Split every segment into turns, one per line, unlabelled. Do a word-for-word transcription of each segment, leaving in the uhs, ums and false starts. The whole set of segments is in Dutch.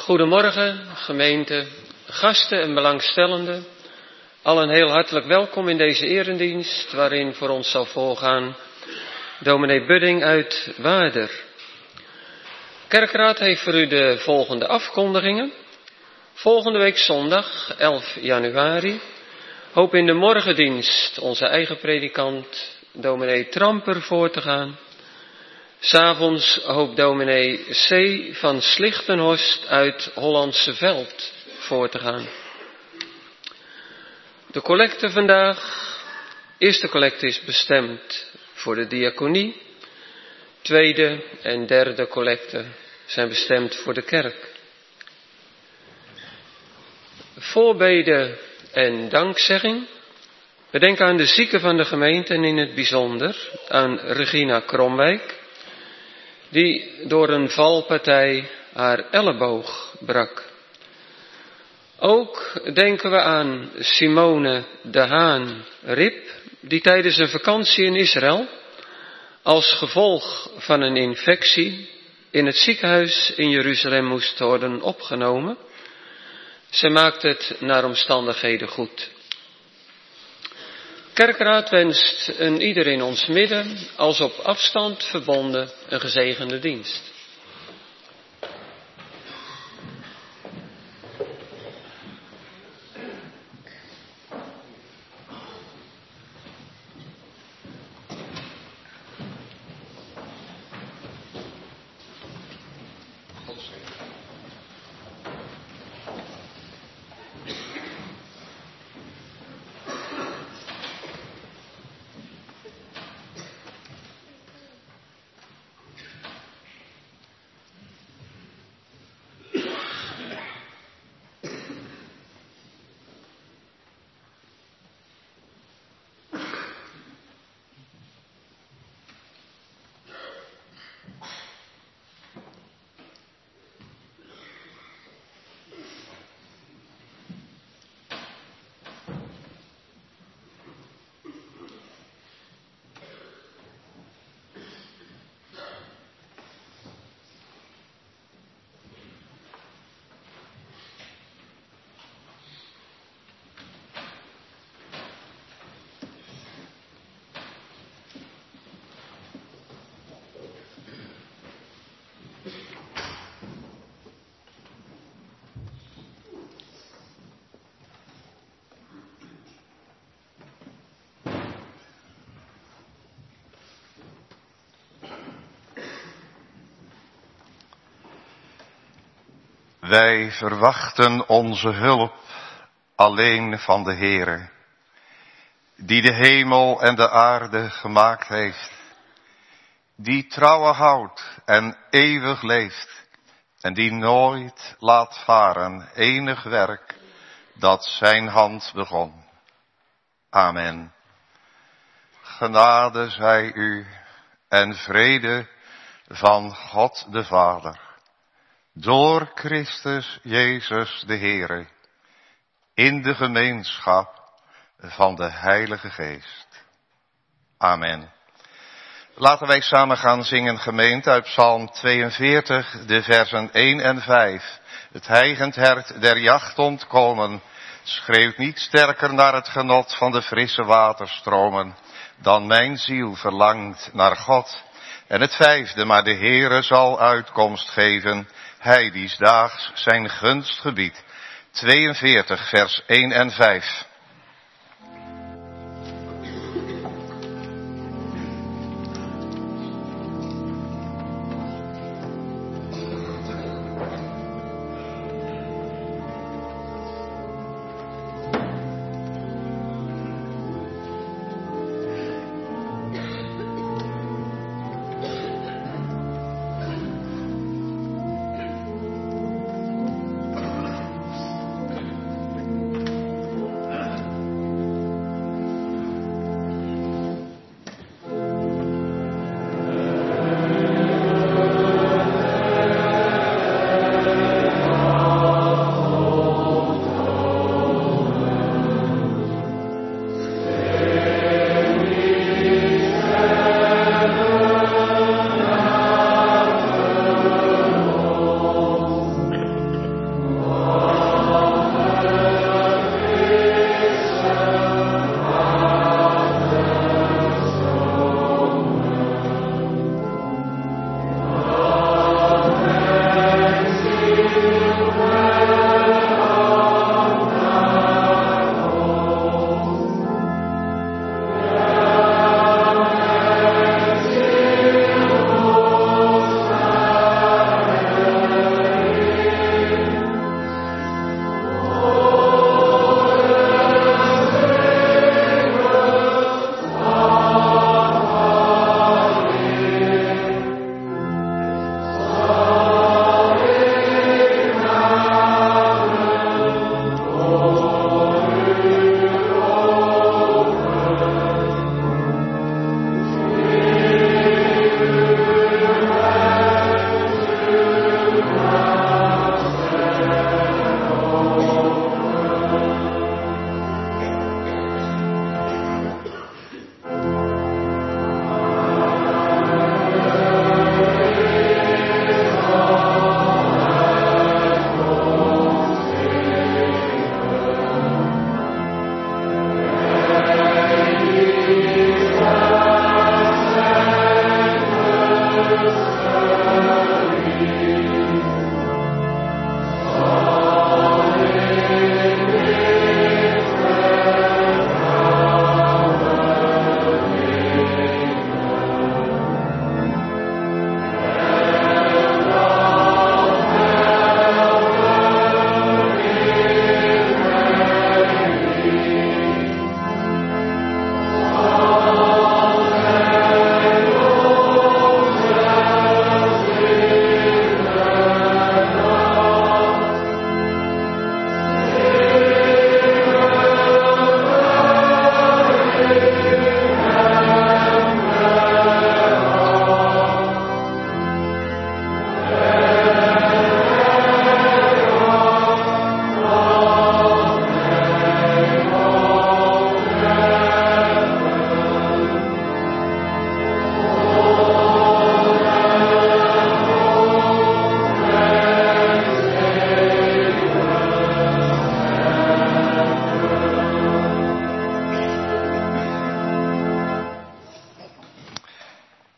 Goedemorgen, gemeente, gasten en belangstellenden. Allen heel hartelijk welkom in deze eredienst, waarin voor ons zal voorgaan dominee Budding uit Waarder. Kerkraad heeft voor u de volgende afkondigingen. Volgende week zondag, elf januari, hoop in de morgendienst onze eigen predikant, dominee Tramper, voor te gaan. 'S Avonds hoopt dominee C. van Slichtenhorst uit Hollandse Veld voor te gaan. De collecte vandaag. Eerste collecte is bestemd voor de diaconie. Tweede en derde collecte zijn bestemd voor de kerk. Voorbeden en dankzegging. We denken aan de zieken van de gemeente en in het bijzonder aan Regina Kromwijk, die door een valpartij haar elleboog brak. Ook denken we aan Simone de Haan Rip, die tijdens een vakantie in Israël als gevolg van een infectie in het ziekenhuis in Jeruzalem moest worden opgenomen. Zij maakt het naar omstandigheden goed. Kerkraad wenst een ieder in ons midden, als op afstand verbonden, een gezegende dienst.
Wij verwachten onze hulp alleen van de Heere, die de hemel en de aarde gemaakt heeft, die trouwe houdt en eeuwig leeft, en die nooit laat varen enig werk dat zijn hand begon. Amen. Genade zij u en vrede van God de Vader, door Christus Jezus de Heere, in de gemeenschap van de Heilige Geest. Amen. Laten wij samen gaan zingen, gemeente, uit Psalm tweeënveertig, de versen één en vijf. Het hijgend hert der jacht ontkomen, schreeuwt niet sterker naar het genot van de frisse waterstromen, dan mijn ziel verlangt naar God. En het vijfde, maar de Heere zal uitkomst geven, hij die 's daags zijn gunst gebiedt. tweeënveertig, vers één en vijf.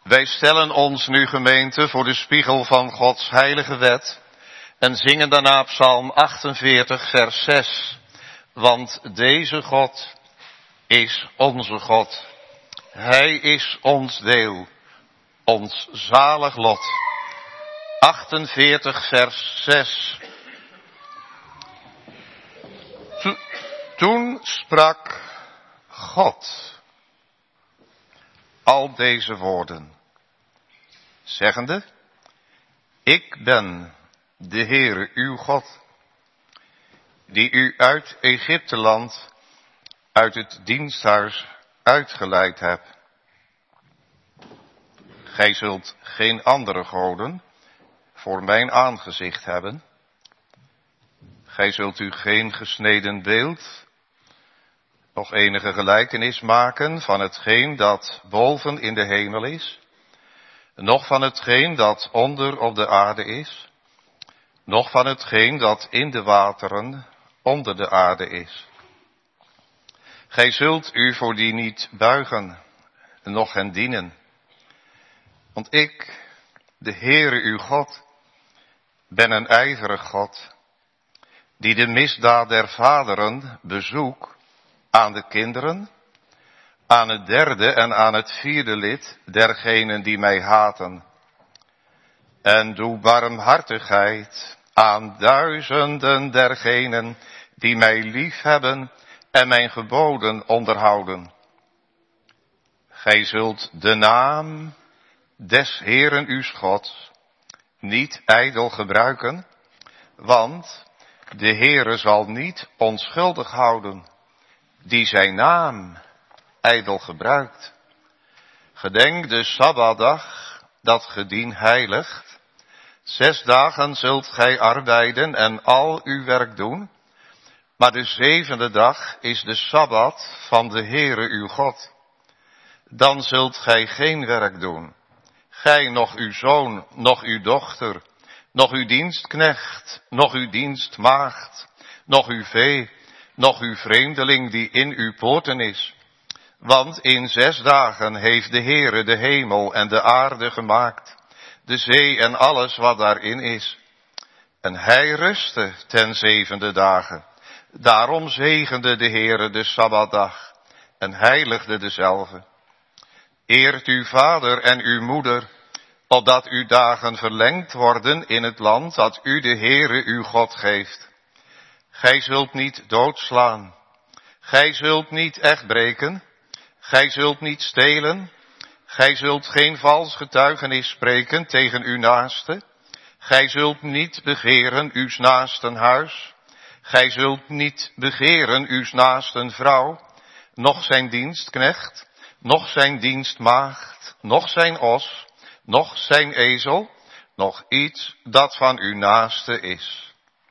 Wij stellen ons nu, gemeente, voor de spiegel van Gods heilige wet en zingen daarna Psalm achtenveertig, vers zes. Want deze God is onze God. Hij is ons deel, ons zalig lot. achtenveertig, vers zes. To- Toen sprak God al deze woorden, zeggende: Ik ben de Heere uw God, die u uit Egypteland, uit het diensthuis uitgeleid heb. Gij zult geen andere goden voor mijn aangezicht hebben. Gij zult u geen gesneden beeld, nog enige gelijkenis maken van hetgeen dat boven in de hemel is, noch van hetgeen dat onder op de aarde is, noch van hetgeen dat in de wateren onder de aarde is. Gij zult u voor die niet buigen, noch hen dienen. Want ik, de Heere uw God, ben een ijverig God, die de misdaad der vaderen bezoek aan de kinderen, aan het derde en aan het vierde lid dergenen die mij haten. En doe barmhartigheid aan duizenden dergenen die mij liefhebben en mijn geboden onderhouden. Gij zult de naam des Heeren uw Gods niet ijdel gebruiken, want de Heere zal niet onschuldig houden die zijn naam ijdel gebruikt. Gedenk de Sabbatdag dat ge dien heiligt. Zes dagen zult gij arbeiden en al uw werk doen, maar de zevende dag is de Sabbat van de Heere uw God. Dan zult gij geen werk doen, gij, noch uw zoon, noch uw dochter, noch uw dienstknecht, noch uw dienstmaagd, noch uw vee, noch uw vreemdeling die in uw poorten is. Want in zes dagen heeft de Heere de hemel en de aarde gemaakt, de zee en alles wat daarin is. En hij rustte ten zevende dagen. Daarom zegende de Heere de Sabbatdag en heiligde dezelve. Eert uw vader en uw moeder, opdat uw dagen verlengd worden in het land dat u de Heere uw God geeft. Gij zult niet doodslaan, gij zult niet echtbreken, gij zult niet stelen, gij zult geen vals getuigenis spreken tegen uw naaste, gij zult niet begeren uws naasten huis, gij zult niet begeren uws naasten vrouw, noch zijn dienstknecht, noch zijn dienstmaagd, noch zijn os, noch zijn ezel, noch iets dat van uw naaste is.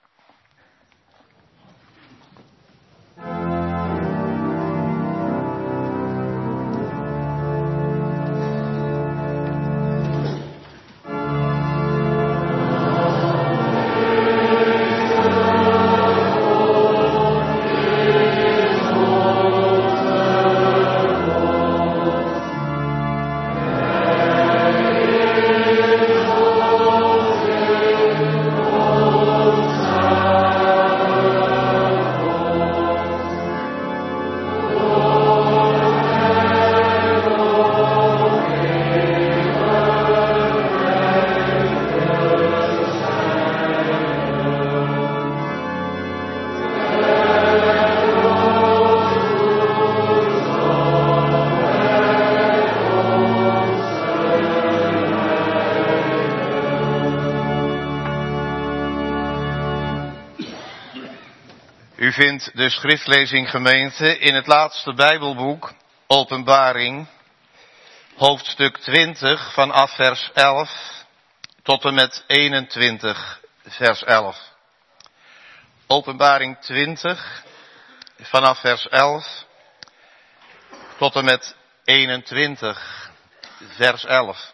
U vindt de schriftlezing, gemeente, in het laatste Bijbelboek, Openbaring, hoofdstuk twintig, vanaf vers elf tot en met eenentwintig, vers elf. Openbaring twintig, vanaf vers elf tot en met eenentwintig, vers elf.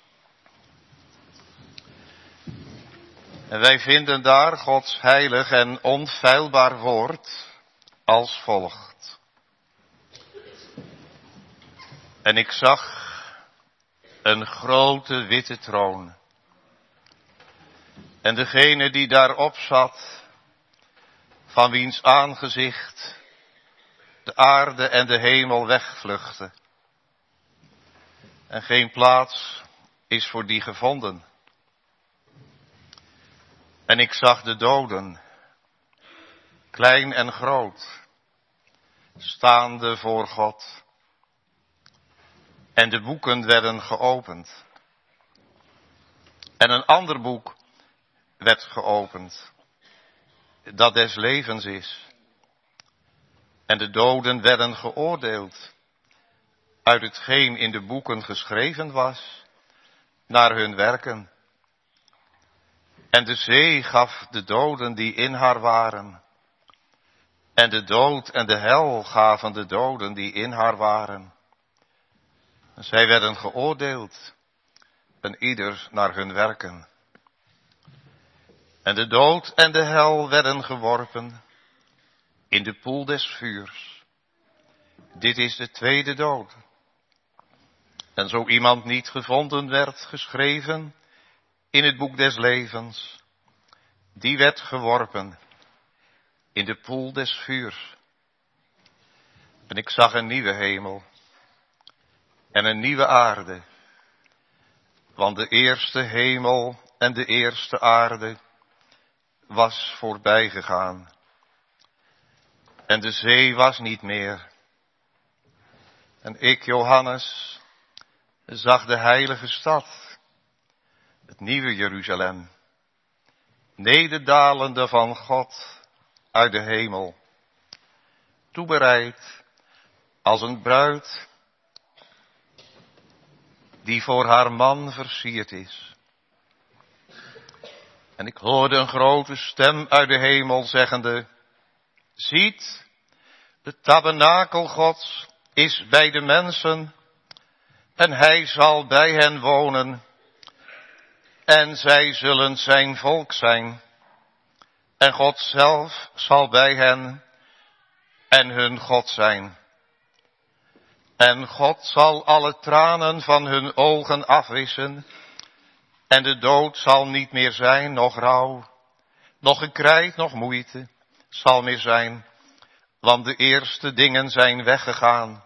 En wij vinden daar Gods heilig en onfeilbaar woord als volgt. En ik zag een grote witte troon. En degene die daarop zat, van wiens aangezicht de aarde en de hemel wegvluchten. En geen plaats is voor die gevonden. En ik zag de doden, klein en groot, staande voor God. En de boeken werden geopend. En een ander boek werd geopend, dat des levens is. En de doden werden geoordeeld uit hetgeen in de boeken geschreven was, naar hun werken. En de zee gaf de doden die in haar waren. En de dood en de hel gaven de doden die in haar waren. En zij werden geoordeeld, en ieder naar hun werken. En de dood en de hel werden geworpen in de poel des vuurs. Dit is de tweede dood. En zo iemand niet gevonden werd geschreven in het boek des levens, die werd geworpen in de poel des vuurs. En ik zag een nieuwe hemel en een nieuwe aarde, want de eerste hemel en de eerste aarde was voorbij gegaan. En de zee was niet meer. En ik, Johannes, zag de heilige stad, het nieuwe Jeruzalem, nederdalende van God uit de hemel, toebereid als een bruid die voor haar man versierd is. En ik hoorde een grote stem uit de hemel zeggende, ziet, de tabernakel Gods is bij de mensen en hij zal bij hen wonen en zij zullen zijn volk zijn. En God zelf zal bij hen en hun God zijn. En God zal alle tranen van hun ogen afwissen. En de dood zal niet meer zijn, noch rouw, noch gekrijt, noch moeite zal meer zijn. Want de eerste dingen zijn weggegaan.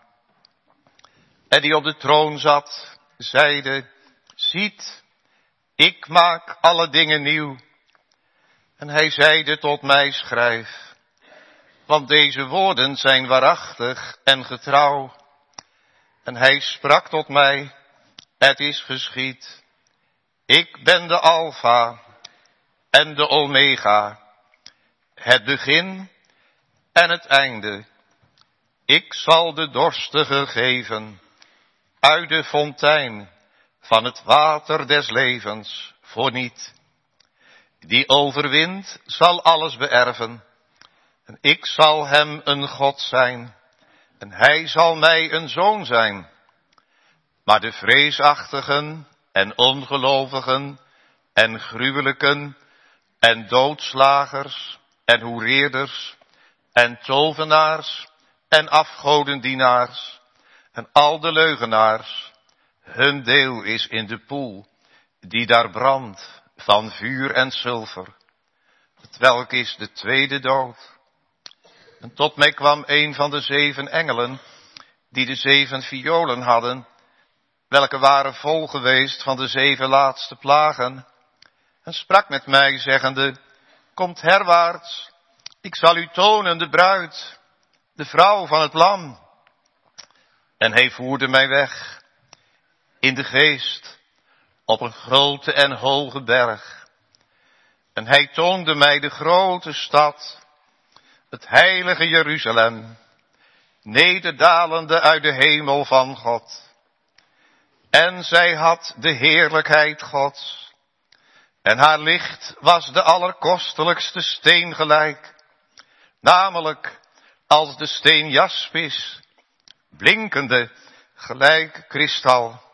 En die op de troon zat, zeide, ziet, ik maak alle dingen nieuw. En hij zeide tot mij, schrijf, want deze woorden zijn waarachtig en getrouw. En hij sprak tot mij, het is geschied. Ik ben de Alpha en de Omega, het begin en het einde. Ik zal de dorstige geven uit de fontein van het water des levens voorniet. Die overwint zal alles beërven. En ik zal hem een God zijn. En hij zal mij een zoon zijn. Maar de vreesachtigen en ongelovigen en gruwelijken en doodslagers en hoereerders en tovenaars en afgodendienaars en al de leugenaars, hun deel is in de poel die daar brandt van vuur en zilver, hetwelk is de tweede dood. En tot mij kwam een van de zeven engelen, die de zeven violen hadden, welke waren vol geweest van de zeven laatste plagen, en sprak met mij, zeggende, komt herwaarts, ik zal u tonen de bruid, de vrouw van het lam. En hij voerde mij weg, in de geest, op een grote en hoge berg. En hij toonde mij de grote stad, het heilige Jeruzalem, nederdalende uit de hemel van God. En zij had de heerlijkheid Gods. En haar licht was de allerkostelijkste steen gelijk, namelijk als de steen jaspis, blinkende gelijk kristal.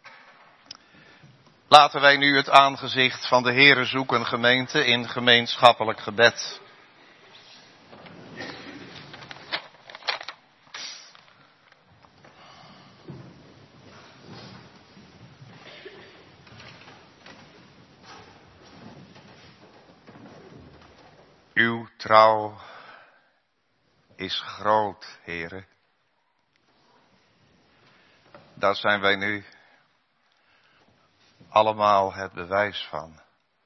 Laten wij nu het aangezicht van de Heere zoeken, gemeente, in gemeenschappelijk gebed. Uw trouw is groot, Heere. Daar zijn wij nu allemaal het bewijs van.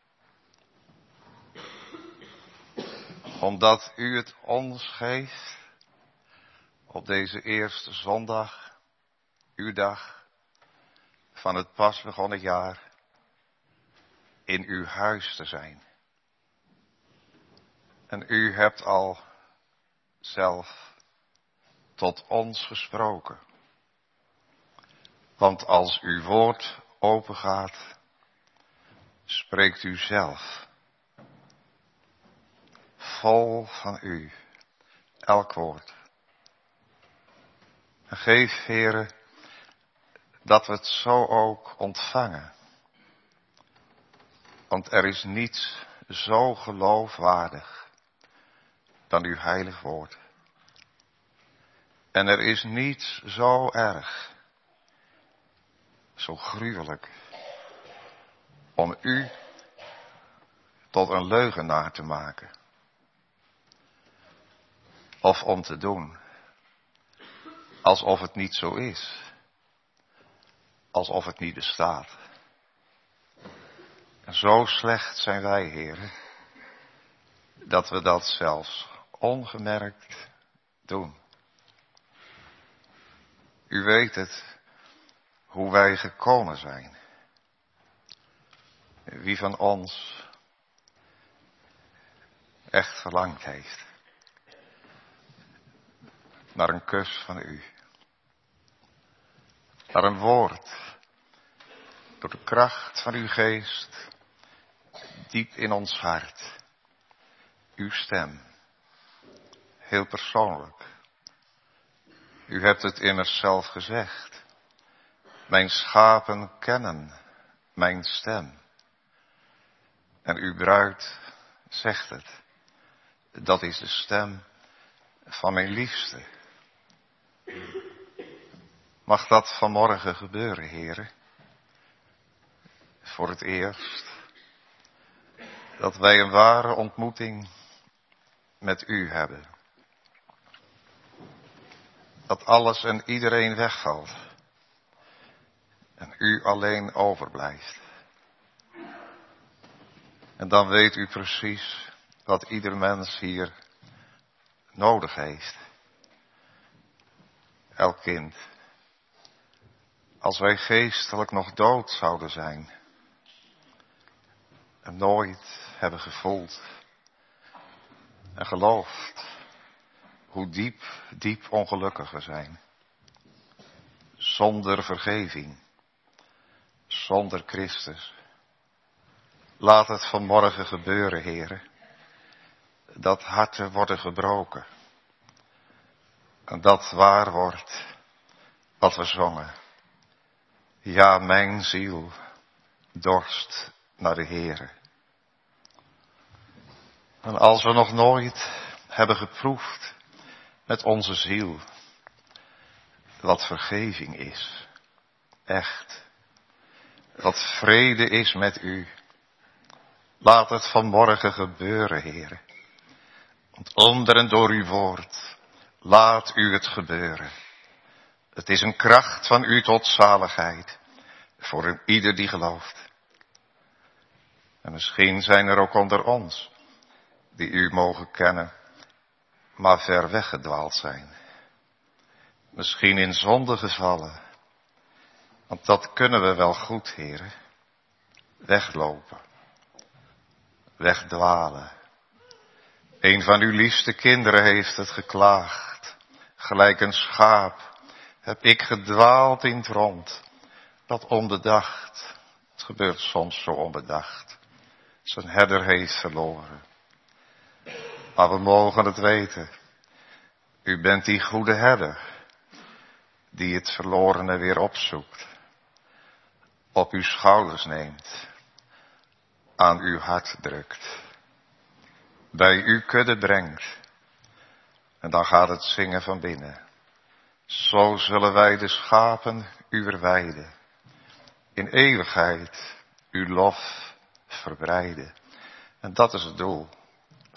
Omdat u het ons geeft op deze eerste zondag, uw dag van het pas begonnen jaar, in uw huis te zijn. En u hebt al zelf tot ons gesproken. Want als uw woord opengaat, spreekt u zelf. Vol van u, elk woord. En geef, Heere, dat we het zo ook ontvangen. Want er is niets zo geloofwaardig dan uw heilig woord. En er is niets zo erg, zo gruwelijk, om u tot een leugenaar te maken. Of om te doen alsof het niet zo is. Alsof het niet bestaat. En zo slecht zijn wij, Heere, dat we dat zelfs ongemerkt doen. U weet het, hoe wij gekomen zijn. Wie van ons echt verlangd heeft naar een kus van u. Naar een woord, door de kracht van uw geest, diep in ons hart. Uw stem, heel persoonlijk. U hebt het immers zelf gezegd. Mijn schapen kennen mijn stem. En uw bruid zegt het. Dat is de stem van mijn liefste. Mag dat vanmorgen gebeuren, Heere? Voor het eerst. Dat wij een ware ontmoeting met u hebben. Dat alles en iedereen wegvalt. En u alleen overblijft. En dan weet u precies wat ieder mens hier nodig heeft. Elk kind. Als wij geestelijk nog dood zouden zijn. En nooit hebben gevoeld en geloofd hoe diep, diep ongelukkig we zijn. Zonder vergeving. Zonder Christus. Laat het vanmorgen gebeuren, Heere. Dat harten worden gebroken. En dat waar wordt wat we zongen. Ja, mijn ziel dorst naar de Heere. En als we nog nooit hebben geproefd met onze ziel wat vergeving is, echt, wat vrede is met u, laat het vanmorgen gebeuren, Heere. Want onder en door uw woord, laat u het gebeuren. Het is een kracht van u tot zaligheid, voor een ieder die gelooft. En misschien zijn er ook onder ons, die u mogen kennen, maar ver weggedwaald zijn. Misschien in zonde gevallen, want dat kunnen we wel goed, Heere. Weglopen, wegdwalen. Een van uw liefste kinderen heeft het geklaagd. Gelijk een schaap heb ik gedwaald in het rond. Dat onbedacht, het gebeurt soms zo onbedacht, zijn herder heeft verloren. Maar we mogen het weten. U bent die goede herder, die het verlorene weer opzoekt. Op uw schouders neemt, aan uw hart drukt. Bij uw kudde brengt. En dan gaat het zingen van binnen. Zo zullen wij de schapen uwer weide. In eeuwigheid uw lof verbreiden. En dat is het doel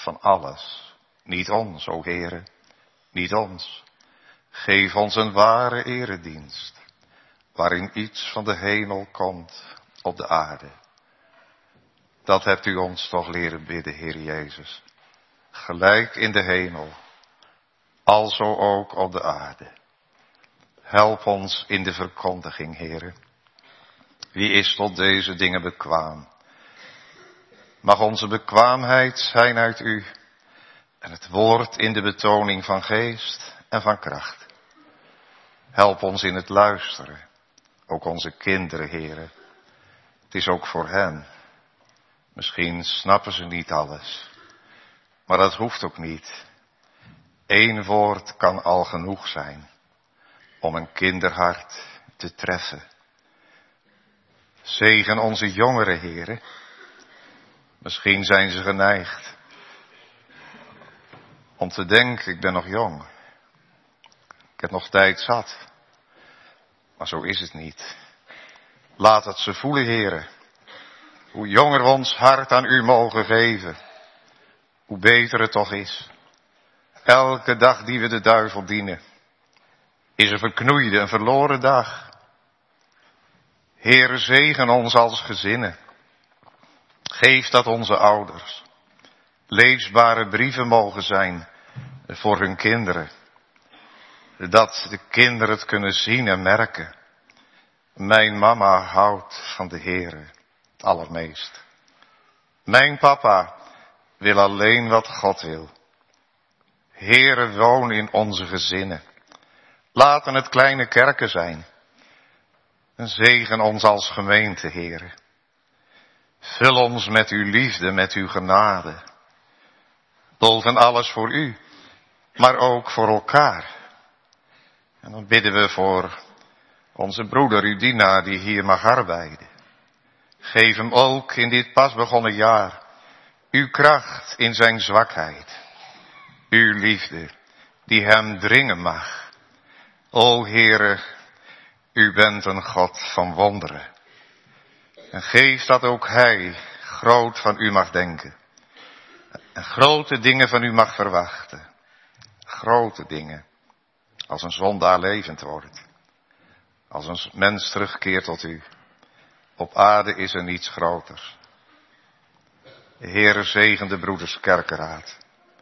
van alles. Niet ons, o Heere, niet ons. Geef ons een ware eredienst, waarin iets van de hemel komt op de aarde. Dat hebt u ons toch leren bidden, Heer Jezus. Gelijk in de hemel, alzo ook op de aarde. Help ons in de verkondiging, Heere. Wie is tot deze dingen bekwaam? Mag onze bekwaamheid zijn uit u en het woord in de betoning van geest en van kracht. Help ons in het luisteren, ook onze kinderen, Heere. Het is ook voor hen. Misschien snappen ze niet alles, maar dat hoeft ook niet. Eén woord kan al genoeg zijn om een kinderhart te treffen. Zegen onze jongeren, Heere. Misschien zijn ze geneigd om te denken, ik ben nog jong. Ik heb nog tijd zat. Maar zo is het niet. Laat het ze voelen, Heere. Hoe jonger we ons hart aan u mogen geven, hoe beter het toch is. Elke dag die we de duivel dienen, is een verknoeide, een verloren dag. Heere, zegen ons als gezinnen. Geef dat onze ouders leesbare brieven mogen zijn voor hun kinderen. Dat de kinderen het kunnen zien en merken. Mijn mama houdt van de Heere het allermeest. Mijn papa wil alleen wat God wil. Heere, woon in onze gezinnen. Laten het kleine kerken zijn. En zegen ons als gemeente, Heere. Vul ons met uw liefde, met uw genade. Boven alles voor u, maar ook voor elkaar. En dan bidden we voor onze broeder Udina die hier mag arbeiden. Geef hem ook in dit pas begonnen jaar uw kracht in zijn zwakheid. Uw liefde die hem dringen mag. O Heere, u bent een God van wonderen. En geef dat ook hij groot van u mag denken. En grote dingen van u mag verwachten. Grote dingen. Als een zondaar levend wordt. Als een mens terugkeert tot u. Op aarde is er niets groters. De Heere zegen de broeders kerkenraad.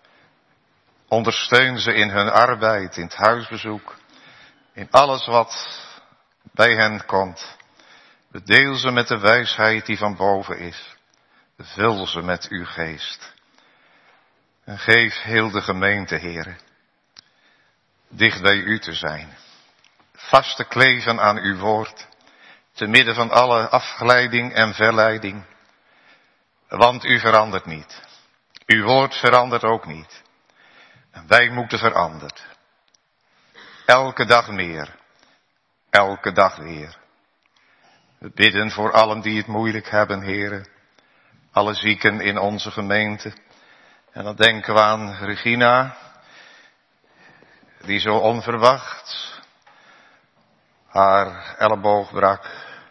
Ondersteun ze in hun arbeid, in het huisbezoek. In alles wat bij hen komt. Bedeel ze met de wijsheid die van boven is. Vul ze met uw geest. En geef heel de gemeente, Heere, dicht bij u te zijn. Vast te kleven aan uw woord. Te midden van alle afgeleiding en verleiding. Want u verandert niet. Uw woord verandert ook niet. En wij moeten veranderd. Elke dag meer. Elke dag weer. We bidden voor allen die het moeilijk hebben, Heere. Alle zieken in onze gemeente. En dan denken we aan Regina, die zo onverwacht haar elleboog brak.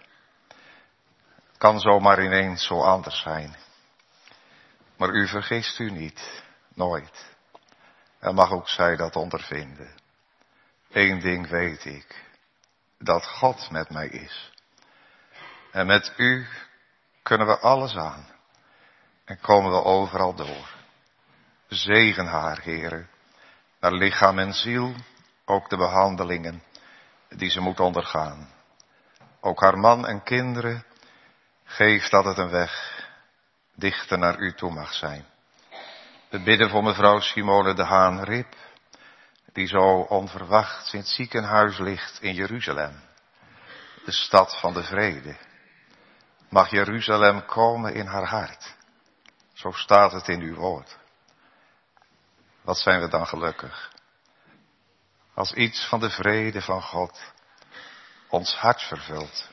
Kan zomaar ineens zo anders zijn. Maar u vergist u niet, nooit. En mag ook zij dat ondervinden. Eén ding weet ik, dat God met mij is. En met u kunnen we alles aan. En komen we overal door. Zegen haar, Heere, naar lichaam en ziel, ook de behandelingen die ze moet ondergaan. Ook haar man en kinderen, geef dat het een weg dichter naar u toe mag zijn. We bidden voor mevrouw Simone de Haan-Rip, die zo onverwachts in het ziekenhuis ligt in Jeruzalem, de stad van de vrede. Mag Jeruzalem komen in haar hart. Zo staat het in uw woord. Wat zijn we dan gelukkig. Als iets van de vrede van God ons hart vervult.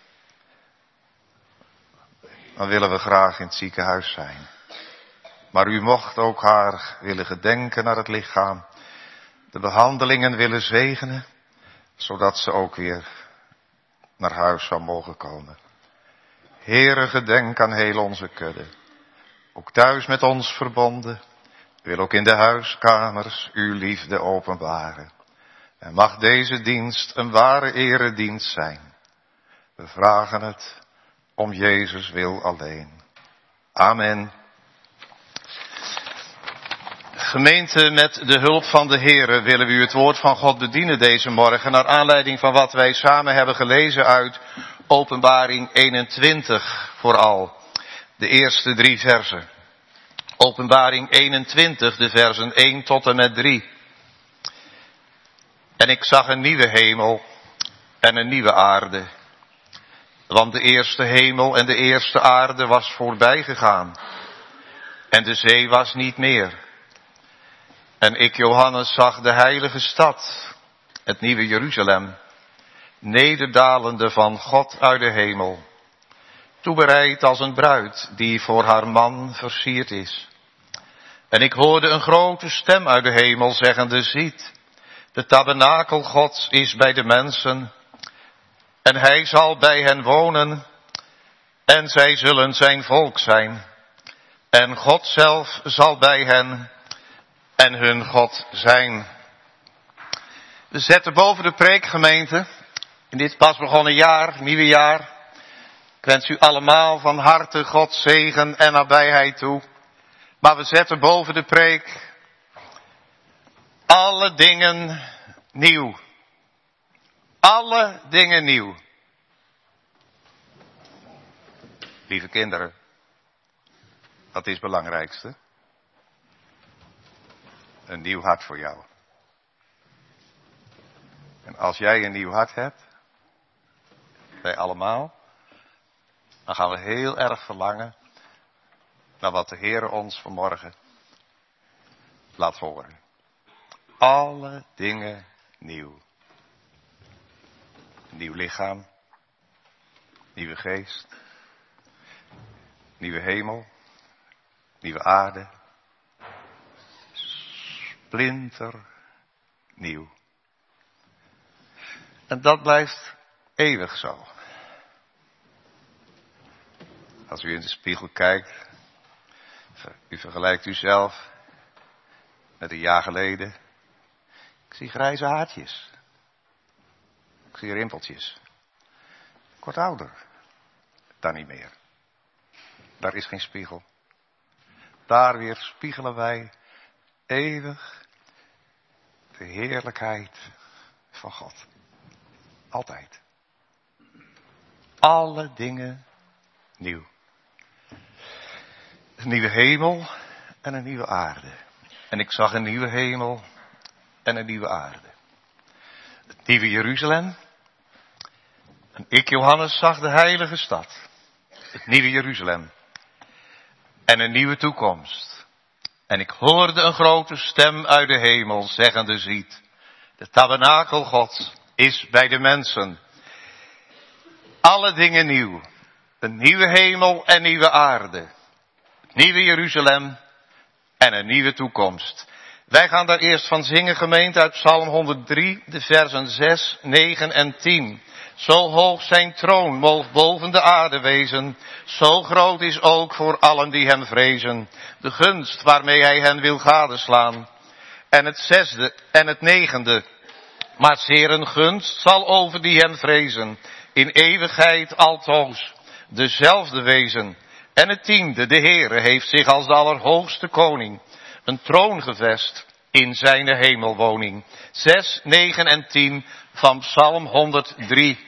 Dan willen we graag in het ziekenhuis zijn. Maar u mocht ook haar willen gedenken naar het lichaam. De behandelingen willen zegenen. Zodat ze ook weer naar huis zou mogen komen. Heere, gedenk aan heel onze kudde. Ook thuis met ons verbonden. wil ook in de huiskamers uw liefde openbaren. En mag deze dienst een ware eredienst zijn. We vragen het om Jezus wil alleen. Amen. Gemeente, met de hulp van de Heere willen we u het woord van God bedienen deze morgen, naar aanleiding van wat wij samen hebben gelezen uit Openbaring eenentwintig vooral. De eerste drie versen. Openbaring eenentwintig, de versen één tot en met drie. En ik zag een nieuwe hemel en een nieuwe aarde. Want de eerste hemel en de eerste aarde was voorbij gegaan. En de zee was niet meer. En ik, Johannes, zag de heilige stad, het nieuwe Jeruzalem, nederdalende van God uit de hemel, toebereid als een bruid die voor haar man versierd is. En ik hoorde een grote stem uit de hemel zeggende, ziet, de tabernakel Gods is bij de mensen, en hij zal bij hen wonen, en zij zullen zijn volk zijn, en God zelf zal bij hen en hun God zijn. We zetten boven de preekgemeente in dit pas begonnen jaar, nieuwe jaar. Ik wens u allemaal van harte Gods zegen en nabijheid toe. Maar we zetten boven de preek alle dingen nieuw. Alle dingen nieuw. Lieve kinderen, wat is het belangrijkste? Een nieuw hart voor jou. En als jij een nieuw hart hebt, wij allemaal, dan gaan we heel erg verlangen naar wat de Heer ons vanmorgen laat horen. Alle dingen nieuw. Nieuw lichaam, nieuwe geest, nieuwe hemel, nieuwe aarde. Splinter nieuw. En dat blijft eeuwig zo. Als u in de spiegel kijkt, u vergelijkt uzelf met een jaar geleden. Ik zie grijze haartjes. Ik zie rimpeltjes. Ik word ouder. Daar niet meer. Daar is geen spiegel. Daar weer spiegelen wij eeuwig de heerlijkheid van God. Altijd. Alle dingen nieuw. Een nieuwe hemel en een nieuwe aarde. En ik zag een nieuwe hemel en een nieuwe aarde. Het nieuwe Jeruzalem. En ik, Johannes, zag de heilige stad. Het nieuwe Jeruzalem. En een nieuwe toekomst. En ik hoorde een grote stem uit de hemel zeggende, ziet, de tabernakel Gods is bij de mensen. Alle dingen nieuw. Een nieuwe hemel en nieuwe aarde. Het nieuwe Jeruzalem en een nieuwe toekomst. Wij gaan daar eerst van zingen, gemeente, uit Psalm honderddrie, de versen zes, negen en tien. Zo hoog zijn troon moog boven de aarde wezen, zo groot is ook voor allen die hem vrezen, de gunst waarmee hij hen wil gadeslaan. En het zesde en het negende, maar zeer een gunst zal over die hem vrezen, in eeuwigheid altoos, dezelfde wezen. En het tiende, de Heere heeft zich als de allerhoogste koning een troon gevest in zijn hemelwoning. Zes, negen en tien van Psalm honderddrie.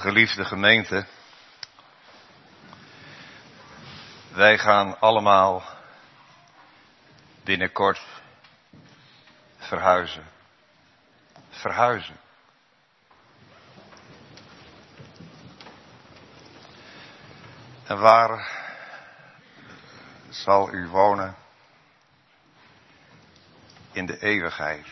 Geliefde gemeente, wij gaan allemaal binnenkort verhuizen. Verhuizen. En waar zal u wonen? In de eeuwigheid.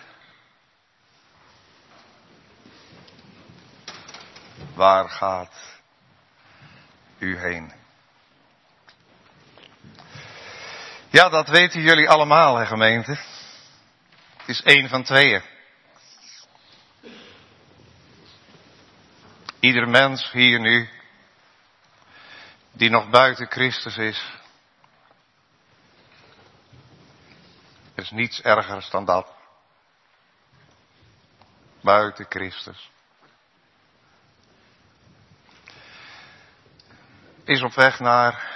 Waar gaat u heen? Ja, dat weten jullie allemaal, hè, gemeente. Het is één van tweeën. Ieder mens hier nu, die nog buiten Christus is, er is niets ergers dan dat. Buiten Christus. Is op weg naar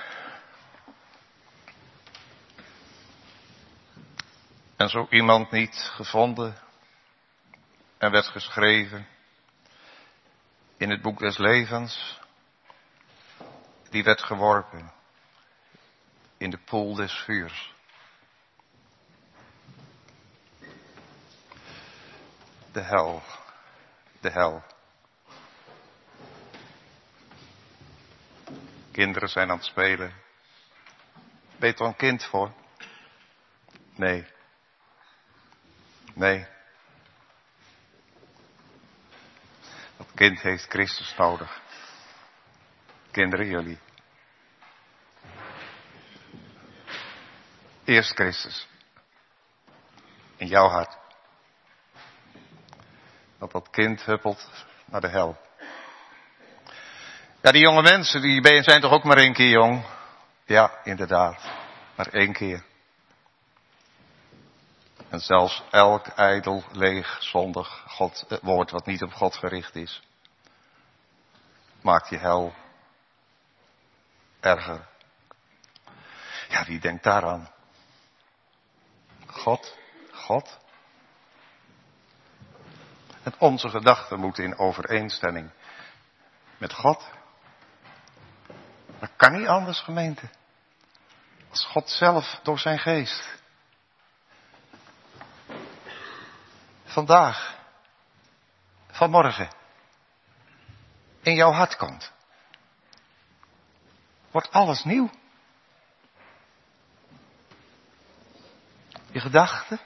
en zo iemand niet gevonden en werd geschreven in het boek des levens, die werd geworpen in de poel des vuurs. De hel, de hel. Kinderen zijn aan het spelen. Ben je er een kind voor? Nee. Nee. Dat kind heeft Christus nodig. Kinderen, jullie. Eerst Christus. In jouw hart. Dat dat kind huppelt naar de hel. Ja, die jonge mensen, die zijn toch ook maar één keer jong? Ja, inderdaad. Maar één keer. En zelfs elk ijdel, leeg, zondig God, het woord wat niet op God gericht is, maakt je hel erger. Ja, wie denkt daaraan? God, God. En onze gedachten moeten in overeenstemming met God. Dat kan niet anders, gemeente. Als God zelf door zijn geest vandaag, vanmorgen, in jouw hart komt. Wordt alles nieuw. Je gedachten.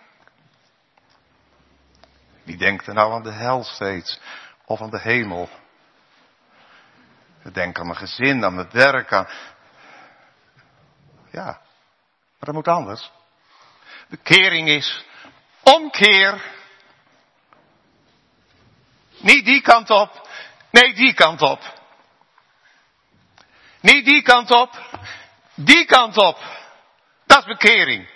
Wie denkt er nou aan de hel steeds? Of aan de hemel? We denken aan mijn gezin, aan mijn werk, aan... Ja, maar dat moet anders. Bekering is omkeer. Niet die kant op, nee die kant op. Niet die kant op, die kant op. Dat is bekering.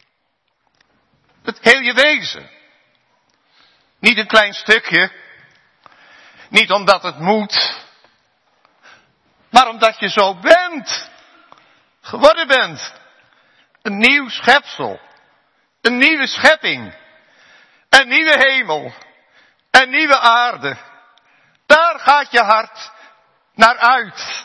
Het heel je wezen. Niet een klein stukje. Niet omdat het moet. Maar omdat je zo bent. Geworden bent. Een nieuw schepsel. Een nieuwe schepping. Een nieuwe hemel. Een nieuwe aarde. Daar gaat je hart naar uit.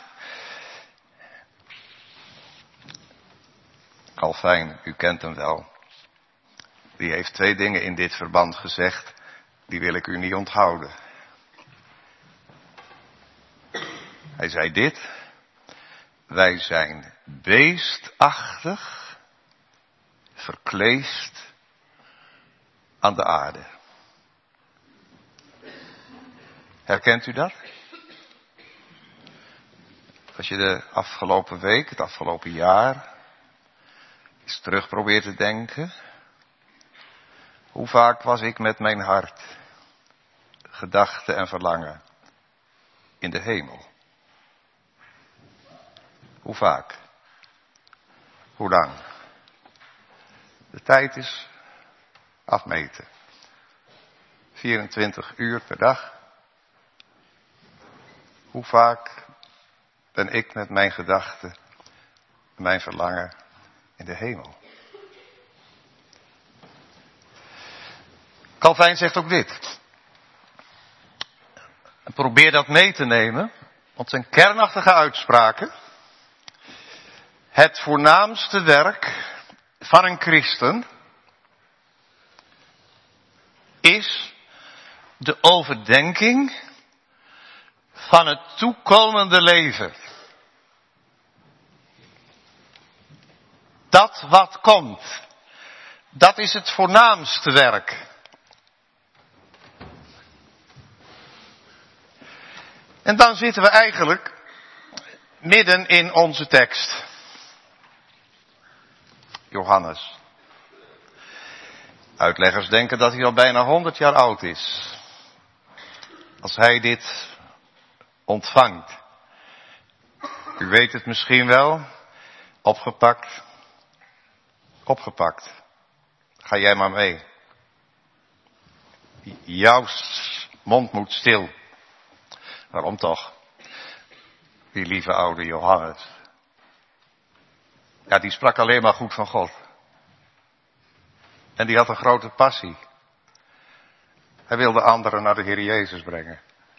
Calvijn, u kent hem wel. Die heeft twee dingen in dit verband gezegd. Die wil ik u niet onthouden. Hij zei dit. Wij zijn beestachtig verkleefd aan de aarde. Herkent u dat? Als je de afgelopen week, het afgelopen jaar, eens terug probeert te denken. Hoe vaak was ik met mijn hart, gedachten en verlangen in de hemel? Hoe vaak? Hoe lang? De tijd is afmeten. vierentwintig uur per dag. Hoe vaak ben ik met mijn gedachten, mijn verlangen in de hemel? Calvijn zegt ook dit. En probeer dat mee te nemen, want zijn kernachtige uitspraken. Het voornaamste werk van een christen is de overdenking van het toekomende leven. Dat wat komt, dat is het voornaamste werk. En dan zitten we eigenlijk midden in onze tekst. Johannes. Uitleggers denken dat hij al bijna honderd jaar oud is. Als hij dit ontvangt. U weet het misschien wel. Opgepakt. Opgepakt. Ga jij maar mee. Jouw mond moet stil. Waarom toch? Die lieve oude Johannes. Ja, die sprak alleen maar goed van God. En die had een grote passie. Hij wilde anderen naar de Heer Jezus brengen.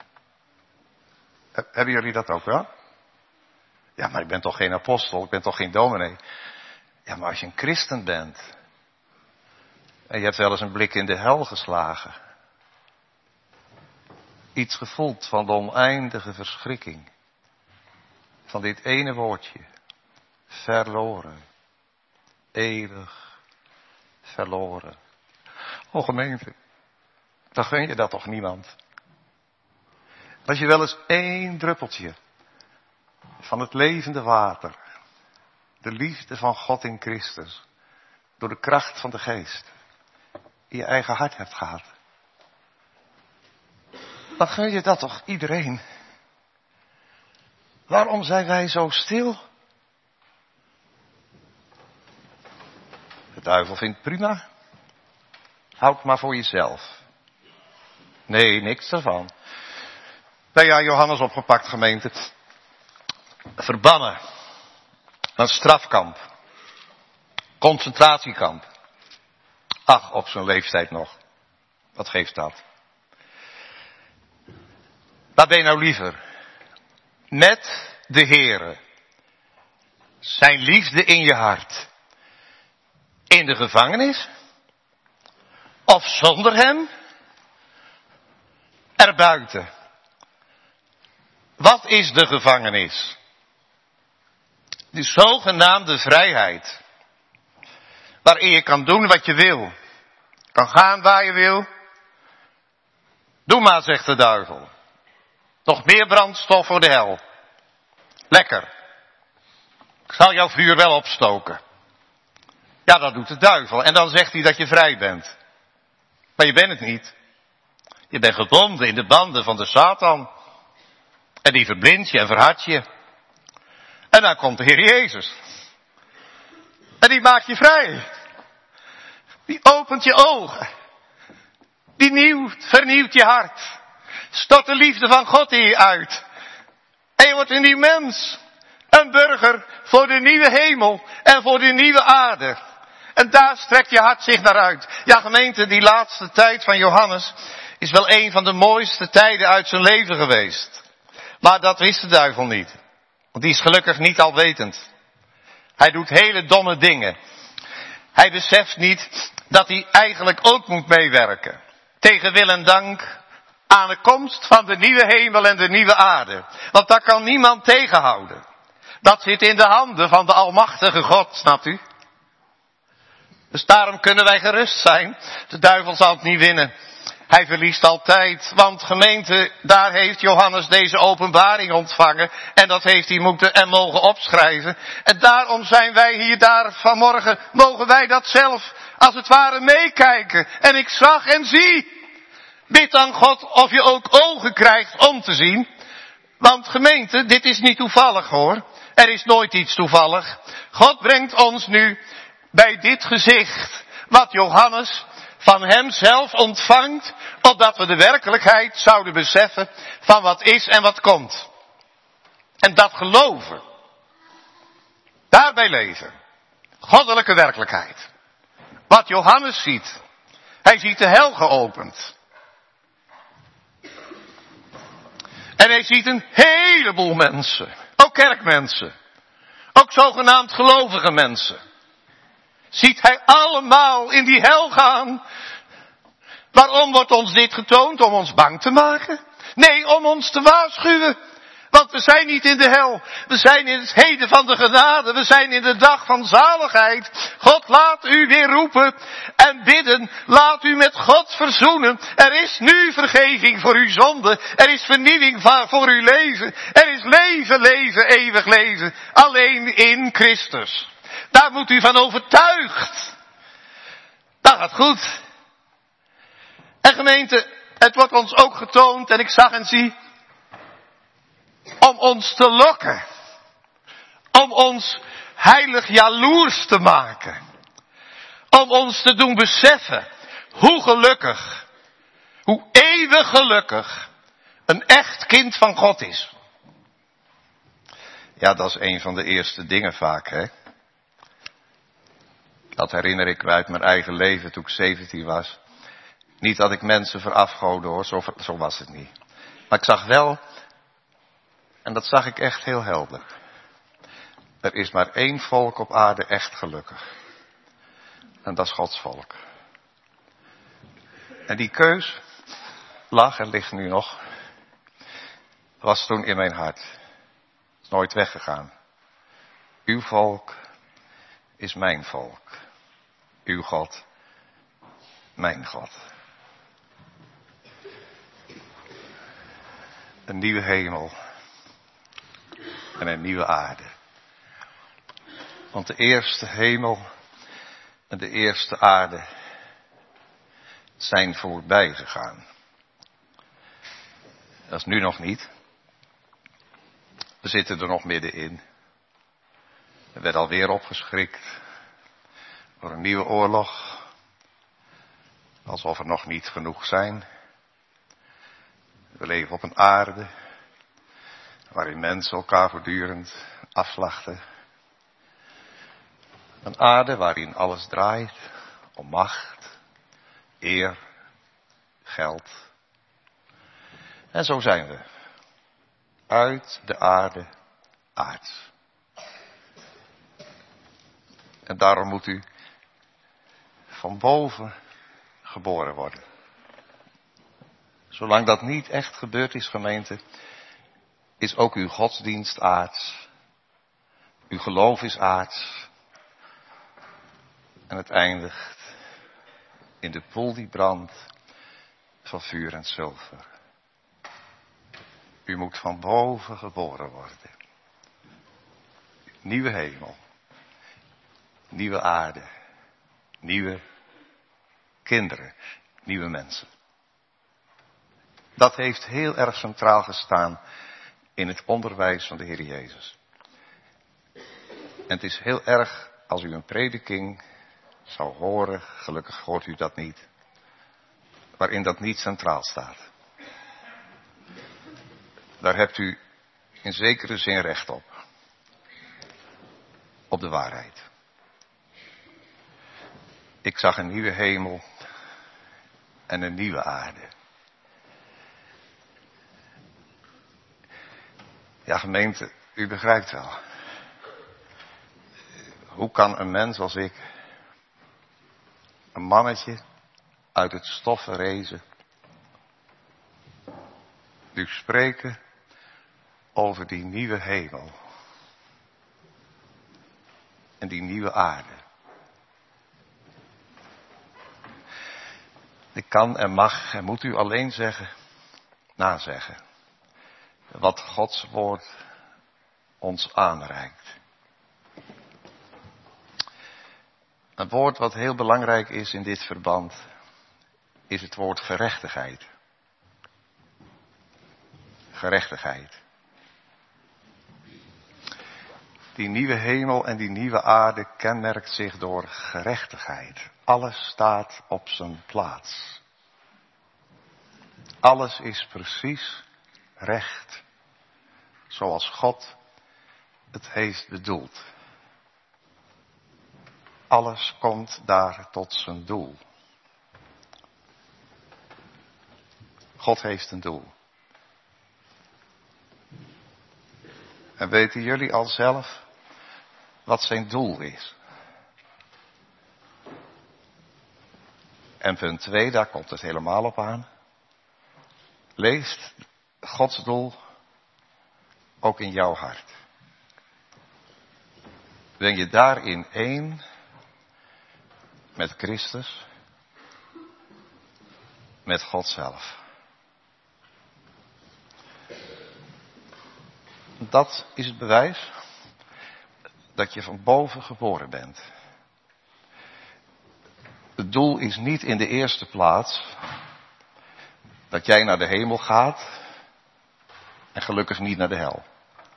Hebben jullie dat ook wel? Ja, maar ik ben toch geen apostel, ik ben toch geen dominee. Ja, maar als je een christen bent. En je hebt wel eens een blik in de hel geslagen. Iets gevoeld van de oneindige verschrikking. Van dit ene woordje. Verloren. Eeuwig verloren. O gemeente, dan gun je dat toch niemand. Als je wel eens één druppeltje van het levende water, de liefde van God in Christus, door de kracht van de geest, in je eigen hart hebt gehad. Dan gun je dat toch iedereen. Waarom zijn wij zo stil? De duivel vindt prima. Houd maar voor jezelf. Nee, niks ervan. Nou ja, Johannes opgepakt, gemeente. Verbannen. Een strafkamp. Concentratiekamp. Ach, op zijn leeftijd nog. Wat geeft dat? Waar ben je nou liever? Met de Heere. Zijn liefde in je hart. In de gevangenis? Of zonder hem? Erbuiten. Wat is de gevangenis? De zogenaamde vrijheid. Waarin je kan doen wat je wil. Kan gaan waar je wil. Doe maar, zegt de duivel. Nog meer brandstof voor de hel. Lekker. Ik zal jouw vuur wel opstoken. Ja, dat doet de duivel. En dan zegt hij dat je vrij bent. Maar je bent het niet. Je bent gebonden in de banden van de Satan. En die verblindt je en verhardt je. En dan komt de Heer Jezus. En die maakt je vrij. Die opent je ogen. Die nieuwt, vernieuwt je hart. Stort de liefde van God in je uit. En je wordt een nieuw mens. Een burger voor de nieuwe hemel en voor de nieuwe aarde. En daar strekt je hart zich naar uit. Ja, gemeente, die laatste tijd van Johannes is wel een van de mooiste tijden uit zijn leven geweest. Maar dat wist de duivel niet. Want die is gelukkig niet alwetend. Hij doet hele domme dingen. Hij beseft niet dat hij eigenlijk ook moet meewerken. Tegen wil en dank aan de komst van de nieuwe hemel en de nieuwe aarde. Want daar kan niemand tegenhouden. Dat zit in de handen van de almachtige God, snapt u? Dus daarom kunnen wij gerust zijn. De duivel zal het niet winnen. Hij verliest altijd. Want gemeente, daar heeft Johannes deze openbaring ontvangen. En dat heeft hij moeten en mogen opschrijven. En daarom zijn wij hier daar vanmorgen. Mogen wij dat zelf als het ware meekijken. En ik zag en zie. Bid aan God of je ook ogen krijgt om te zien. Want gemeente, dit is niet toevallig hoor. Er is nooit iets toevallig. God brengt ons nu bij dit gezicht. Wat Johannes van hemzelf ontvangt. Opdat we de werkelijkheid zouden beseffen van wat is en wat komt. En dat geloven. Daarbij leven. Goddelijke werkelijkheid. Wat Johannes ziet. Hij ziet de hel geopend. En hij ziet een heleboel mensen. Ook kerkmensen. Ook zogenaamd gelovige mensen. Ziet hij allemaal in die hel gaan. Waarom wordt ons dit getoond? Om ons bang te maken? Nee, om ons te waarschuwen. Want we zijn niet in de hel. We zijn in het heden van de genade. We zijn in de dag van zaligheid. God laat u weer roepen en bidden. Laat u met God verzoenen. Er is nu vergeving voor uw zonde. Er is vernieuwing voor uw leven. Er is leven, leven, eeuwig leven. Alleen in Christus. Daar moet u van overtuigd. Dat gaat goed. En gemeente, het wordt ons ook getoond en ik zag en zie. Om ons te lokken. Om ons heilig jaloers te maken. Om ons te doen beseffen hoe gelukkig, hoe eeuwig gelukkig een echt kind van God is. Ja, dat is een van de eerste dingen vaak, hè. Dat herinner ik me uit mijn eigen leven toen ik zeventien was. Niet dat ik mensen verafgoodde hoor, zo, zo was het niet. Maar ik zag wel, en dat zag ik echt heel helder. Er is maar één volk op aarde echt gelukkig. En dat is Gods volk. En die keus lag en ligt nu nog. Was toen in mijn hart. Is nooit weggegaan. Uw volk is mijn volk. Uw God, mijn God. Een nieuwe hemel. En een nieuwe aarde. Want de eerste hemel en de eerste aarde zijn voorbij gegaan. Dat is nu nog niet. We zitten er nog middenin. Er werd alweer opgeschrikt door een nieuwe oorlog. Alsof er nog niet genoeg zijn. We leven op een aarde waarin mensen elkaar voortdurend afslachten. Een aarde waarin alles draait om macht, eer, geld. En zo zijn we. Uit de aarde aards. En daarom moet u van boven geboren worden. Zolang dat niet echt gebeurd is, gemeente, is ook uw godsdienst aards. Uw geloof is aards. En het eindigt in de poel die brandt van vuur en zilver. U moet van boven geboren worden. Nieuwe hemel. Nieuwe aarde. Nieuwe kinderen. Nieuwe mensen. Dat heeft heel erg centraal gestaan in het onderwijs van de Heer Jezus. En het is heel erg als u een prediking zou horen, gelukkig hoort u dat niet, waarin dat niet centraal staat. Daar hebt u in zekere zin recht op. Op de waarheid. Ik zag een nieuwe hemel en een nieuwe aarde. Ja, gemeente, u begrijpt wel. Hoe kan een mens als ik, een mannetje uit het stof verrezen, u spreken over die nieuwe hemel en die nieuwe aarde? Ik kan en mag en moet u alleen zeggen, nazeggen, wat Gods woord ons aanreikt. Een woord wat heel belangrijk is in dit verband, is het woord gerechtigheid. Gerechtigheid. Die nieuwe hemel en die nieuwe aarde kenmerkt zich door gerechtigheid. Alles staat op zijn plaats. Alles is precies recht, zoals God het heeft bedoeld. Alles komt daar tot zijn doel. God heeft een doel. En weten jullie al zelf wat zijn doel is? En punt twee, daar komt het helemaal op aan. Leest Gods doel ook in jouw hart. Ben je daarin één met Christus, met God zelf? Dat is het bewijs dat je van boven geboren bent. Het doel is niet in de eerste plaats dat jij naar de hemel gaat en gelukkig niet naar de hel.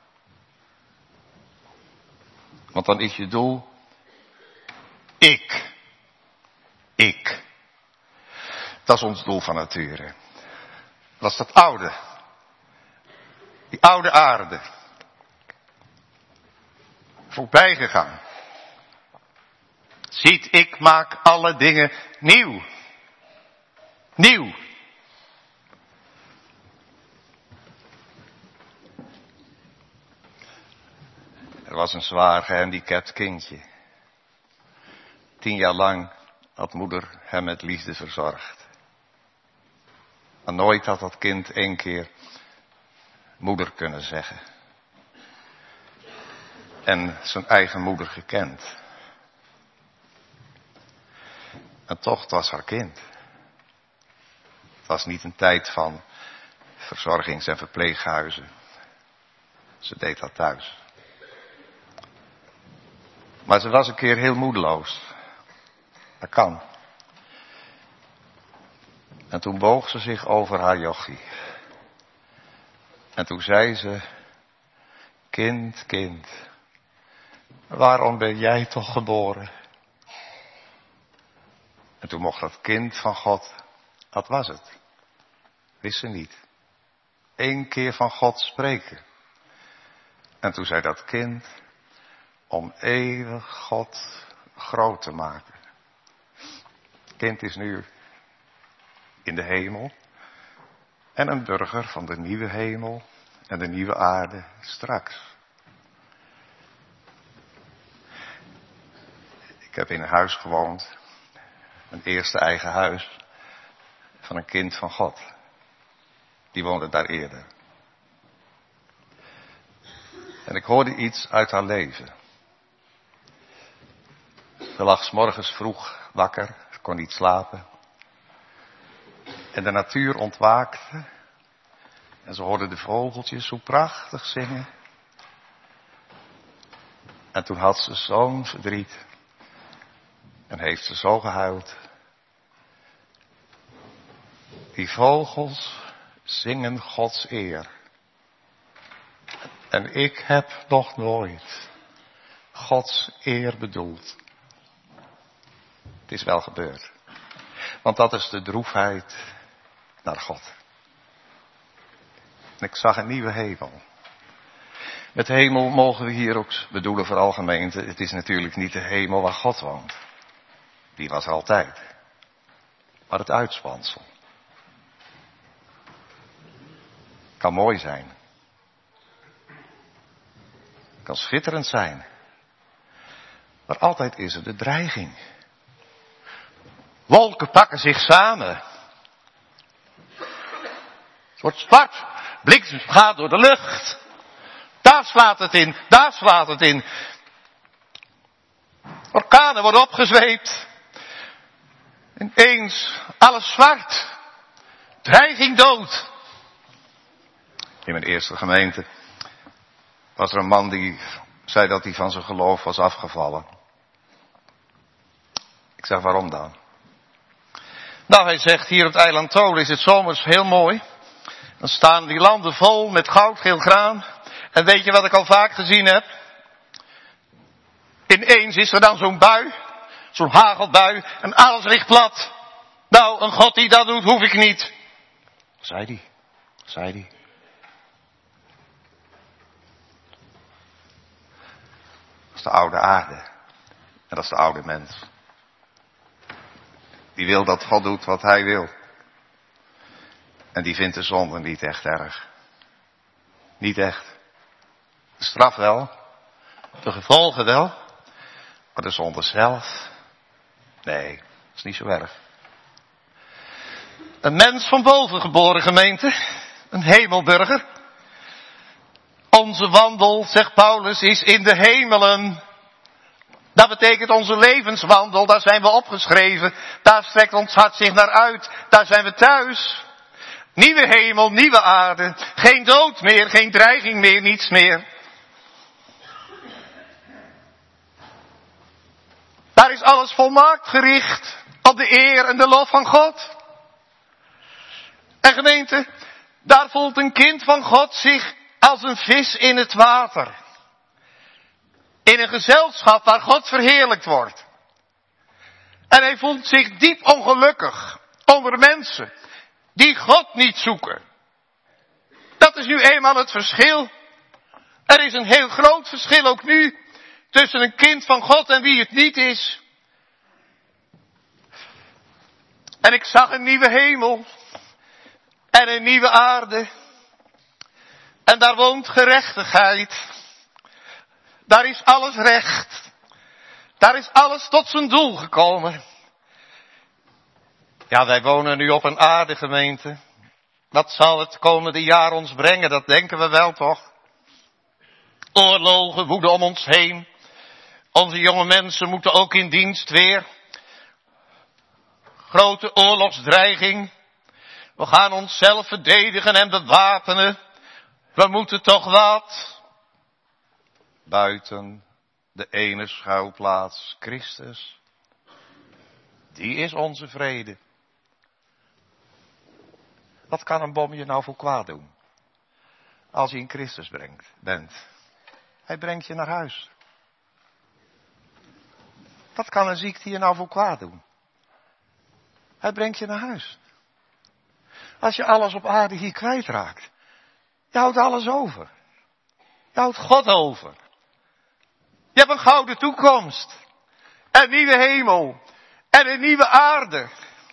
Want dan is je doel ik. Ik. Dat is ons doel van nature. Dat is dat oude. Die oude aarde. Voorbij gegaan. Ziet, ik maak alle dingen nieuw. Nieuw. Er was een zwaar gehandicapt kindje. Tien jaar lang had moeder hem met liefde verzorgd. Maar nooit had dat kind één keer moeder kunnen zeggen. En zijn eigen moeder gekend. En toch, het was haar kind. Het was niet een tijd van verzorgings- en verpleeghuizen. Ze deed dat thuis. Maar ze was een keer heel moedeloos. Dat kan. En toen boog ze zich over haar jochie. En toen zei ze, kind, kind, waarom ben jij toch geboren? En toen mocht dat kind van God, dat was het. Wist ze niet. Eén keer van God spreken. En toen zei dat kind, om eeuwig God groot te maken. Het kind is nu in de hemel. En een burger van de nieuwe hemel en de nieuwe aarde straks. Ik heb in een huis gewoond. Mijn eerste eigen huis. Van een kind van God. Die woonde daar eerder. En ik hoorde iets uit haar leven. Ze lag 's morgens vroeg wakker. Ze kon niet slapen. En de natuur ontwaakte. En ze hoorde de vogeltjes zo prachtig zingen. En toen had ze zo'n verdriet. En heeft ze zo gehuild. Die vogels zingen Gods eer. En ik heb nog nooit Gods eer bedoeld. Het is wel gebeurd. Want dat is de droefheid naar God. En ik zag een nieuwe hemel. Met hemel mogen we hier ook bedoelen voor algemeente. Het is natuurlijk niet de hemel waar God woont. Die was er altijd. Maar het uitspansel. Kan mooi zijn. Kan schitterend zijn. Maar altijd is er de dreiging. Wolken pakken zich samen. Het wordt zwart. Bliksem gaat door de lucht. Daar slaat het in. Daar slaat het in. Orkanen worden opgezweept. Ineens alles zwart. Dreiging dood. In mijn eerste gemeente was er een man die zei dat hij van zijn geloof was afgevallen. Ik zeg, waarom dan? Nou, hij zegt, hier op het eiland Tholen is het zomers heel mooi. Dan staan die landen vol met goudgeel graan. En weet je wat ik al vaak gezien heb? Ineens is er dan zo'n bui, zo'n hagelbui en alles ligt plat. Nou, een God die dat doet, hoef ik niet. Zei hij, zei hij. Dat is de oude aarde. En dat is de oude mens. Die wil dat God doet wat hij wil. En die vindt de zonde niet echt erg. Niet echt. De straf wel. De gevolgen wel. Maar de zonde zelf. Nee, dat is niet zo erg. Een mens van boven geboren, gemeente. Een hemelburger. Onze wandel, zegt Paulus, is in de hemelen. Dat betekent onze levenswandel, daar zijn we opgeschreven. Daar strekt ons hart zich naar uit. Daar zijn we thuis. Nieuwe hemel, nieuwe aarde. Geen dood meer, geen dreiging meer, niets meer. Daar is alles volmaakt gericht op de eer en de lof van God. En gemeente, daar voelt een kind van God zich als een vis in het water. In een gezelschap waar God verheerlijkt wordt. En hij voelt zich diep ongelukkig onder mensen die God niet zoeken. Dat is nu eenmaal het verschil. Er is een heel groot verschil ook nu tussen een kind van God en wie het niet is. En ik zag een nieuwe hemel en een nieuwe aarde. En daar woont gerechtigheid. Daar is alles recht. Daar is alles tot zijn doel gekomen. Ja, wij wonen nu op een aarde, gemeente. Wat zal het komende jaar ons brengen? Dat denken we wel, toch? Oorlogen woeden om ons heen. Onze jonge mensen moeten ook in dienst weer. Grote oorlogsdreiging. We gaan onszelf verdedigen en bewapenen. We moeten toch wat. Buiten de ene schuilplaats, Christus. Die is onze vrede. Wat kan een bom je nou voor kwaad doen? Als je in Christus brengt, bent. Hij brengt je naar huis. Wat kan een ziekte je nou voor kwaad doen? Hij brengt je naar huis. Als je alles op aarde hier kwijtraakt. Je houdt alles over. Je houdt God over. Je hebt een gouden toekomst. Een nieuwe hemel. En een nieuwe aarde.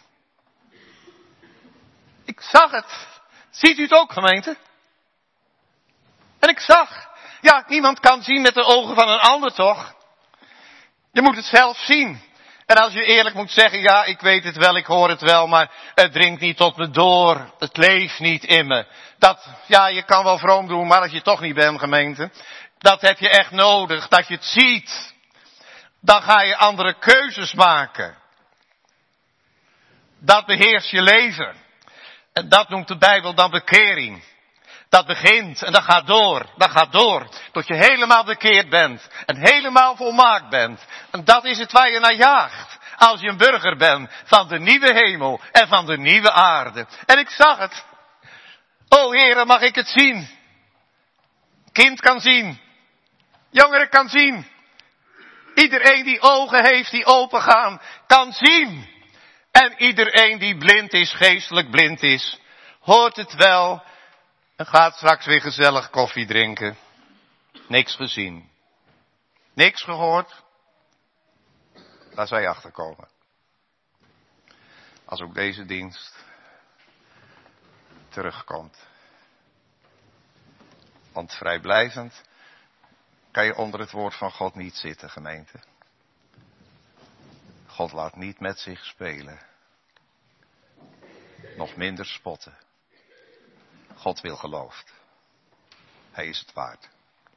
Ik zag het. Ziet u het ook, gemeente? En ik zag. Ja, niemand kan zien met de ogen van een ander, toch? Je moet het zelf zien. En als je eerlijk moet zeggen, ja, ik weet het wel, ik hoor het wel, maar het dringt niet tot me door. Het leeft niet in me. Dat, ja, je kan wel vroom doen, maar als je toch niet bent, gemeente. Dat heb je echt nodig, dat je het ziet. Dan ga je andere keuzes maken. Dat beheerst je leven. En dat noemt de Bijbel dan bekering. Dat begint en dat gaat door, dat gaat door. Tot je helemaal bekeerd bent. En helemaal volmaakt bent. En dat is het waar je naar jaagt. Als je een burger bent van de nieuwe hemel en van de nieuwe aarde. En ik zag het. O Heere, mag ik het zien? Kind kan zien. Jongere kan zien. Iedereen die ogen heeft die open gaan, kan zien. En iedereen die blind is, geestelijk blind is, hoort het wel en gaat straks weer gezellig koffie drinken. Niks gezien. Niks gehoord. Daar zou je achter komen. Als ook deze dienst terugkomt. Want vrijblijvend kan je onder het woord van God niet zitten, gemeente. God laat niet met zich spelen. Nog minder spotten. God wil geloofd. Hij is het waard.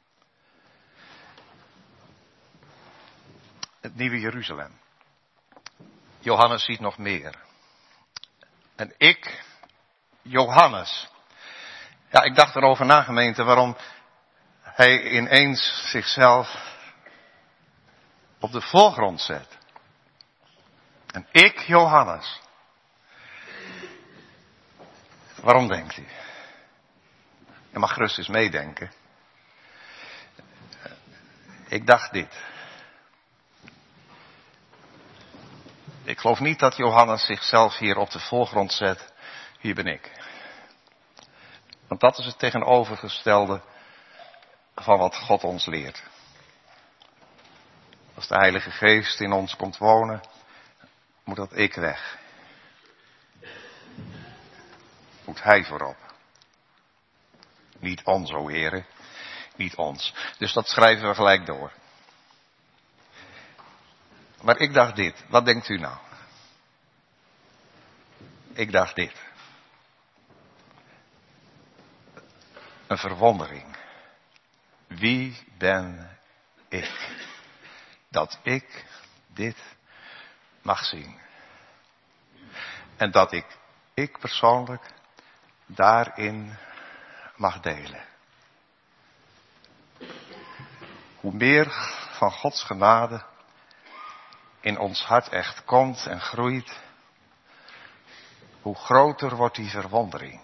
Het nieuwe Jeruzalem. Johannes ziet nog meer. En ik, Johannes. Ja, ik dacht erover na, gemeente, waarom hij ineens zichzelf op de voorgrond zet. En ik, Johannes. Waarom denkt u? Je mag gerust eens meedenken. Ik dacht dit. Ik geloof niet dat Johannes zichzelf hier op de voorgrond zet. Hier ben ik. Want dat is het tegenovergestelde van wat God ons leert. Als de Heilige Geest in ons komt wonen, moet dat ik weg. Moet Hij voorop. Niet ons, o Heere. niet ons. Dus dat schrijven we gelijk door. Maar ik dacht dit. Wat denkt u nou? Ik dacht dit. Een verwondering. Wie ben ik? Dat ik dit mag zien. En dat ik, ik persoonlijk, daarin mag delen. Hoe meer van Gods genade in ons hart echt komt en groeit, hoe groter wordt die verwondering.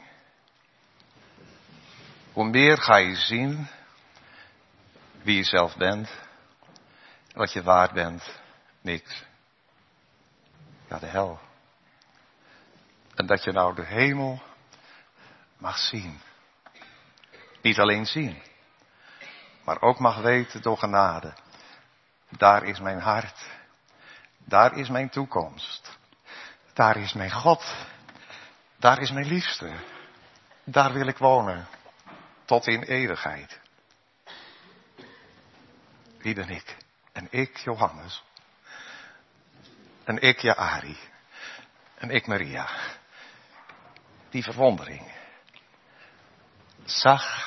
Hoe meer ga je zien wie je zelf bent, wat je waard bent, niks. Ja, de hel. En dat je nou de hemel mag zien. Niet alleen zien, maar ook mag weten door genade. Daar is mijn hart. Daar is mijn toekomst. Daar is mijn God. Daar is mijn liefste. Daar wil ik wonen. Tot in eeuwigheid. Wie ben ik? En ik, Johannes. En ik, Jaari. En ik, Maria. Die verwondering. Zag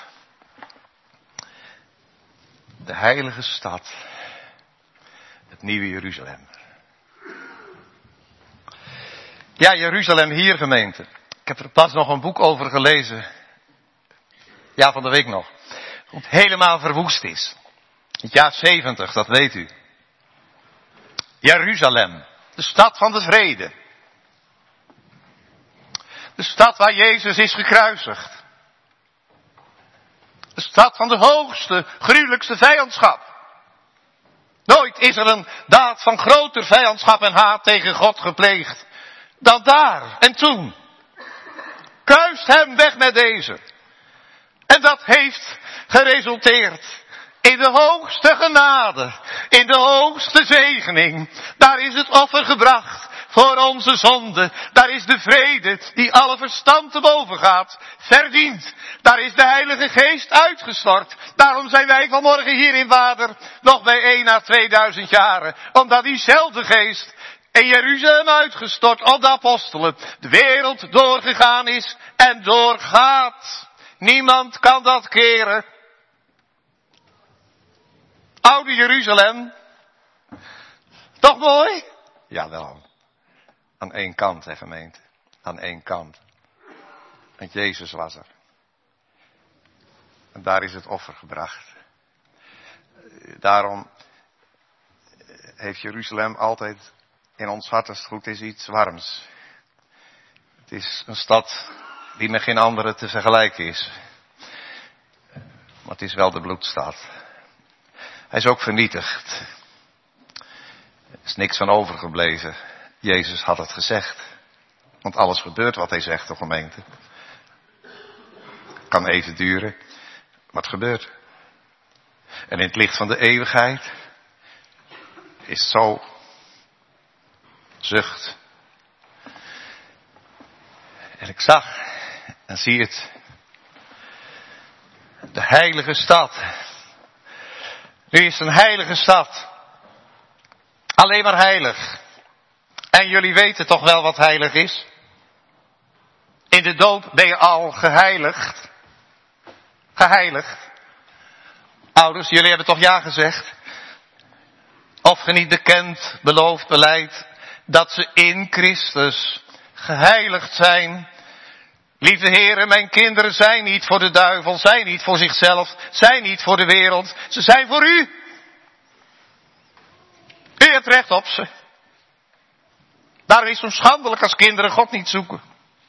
de heilige stad. Het nieuwe Jeruzalem. Ja, Jeruzalem hier, gemeente. Ik heb er pas nog een boek over gelezen. Ja, van de week nog. Hoe het helemaal verwoest is. Het jaar zeventig, dat weet u. Jeruzalem. De stad van de vrede. De stad waar Jezus is gekruisigd. De stad van de hoogste, gruwelijkste vijandschap. Nooit is er een daad van groter vijandschap en haat tegen God gepleegd dan daar en toen. Kruist hem weg met deze. En dat heeft geresulteerd in de hoogste genade, in de hoogste zegening. Daar is het offer gebracht voor onze zonde. Daar is de vrede die alle verstand te boven gaat, verdiend. Daar is de Heilige Geest uitgestort. Daarom zijn wij vanmorgen hier in Wader nog bijeen na tweeduizend jaren. Omdat diezelfde Geest in Jeruzalem uitgestort op de apostelen de wereld doorgegaan is en doorgaat. Niemand kan dat keren. Oude Jeruzalem. Toch mooi? Jawel. Aan één kant, hè gemeente. Aan één kant. Want Jezus was er. En daar is het offer gebracht. Daarom heeft Jeruzalem altijd in ons hart, als het goed is, iets warms. Het is een stad die met geen andere te vergelijken is. Maar het is wel de bloedstad. Hij is ook vernietigd. Er is niks van overgebleven. Jezus had het gezegd. Want alles gebeurt wat hij zegt, de gemeente. Kan even duren, maar het gebeurt. En in het licht van de eeuwigheid is het zo zucht. En ik zag en zie het. De heilige stad. Nu is het een heilige stad. Alleen maar heilig. En jullie weten toch wel wat heilig is? In de doop ben je al geheiligd. Geheiligd. Ouders, jullie hebben toch ja gezegd? Of ge niet bekend, beloofd, beleid dat ze in Christus geheiligd zijn. Lieve heren, mijn kinderen zijn niet voor de duivel, zijn niet voor zichzelf, zijn niet voor de wereld. Ze zijn voor u. U hebt recht op ze. Daarom is het zo schandelijk als kinderen God niet zoeken.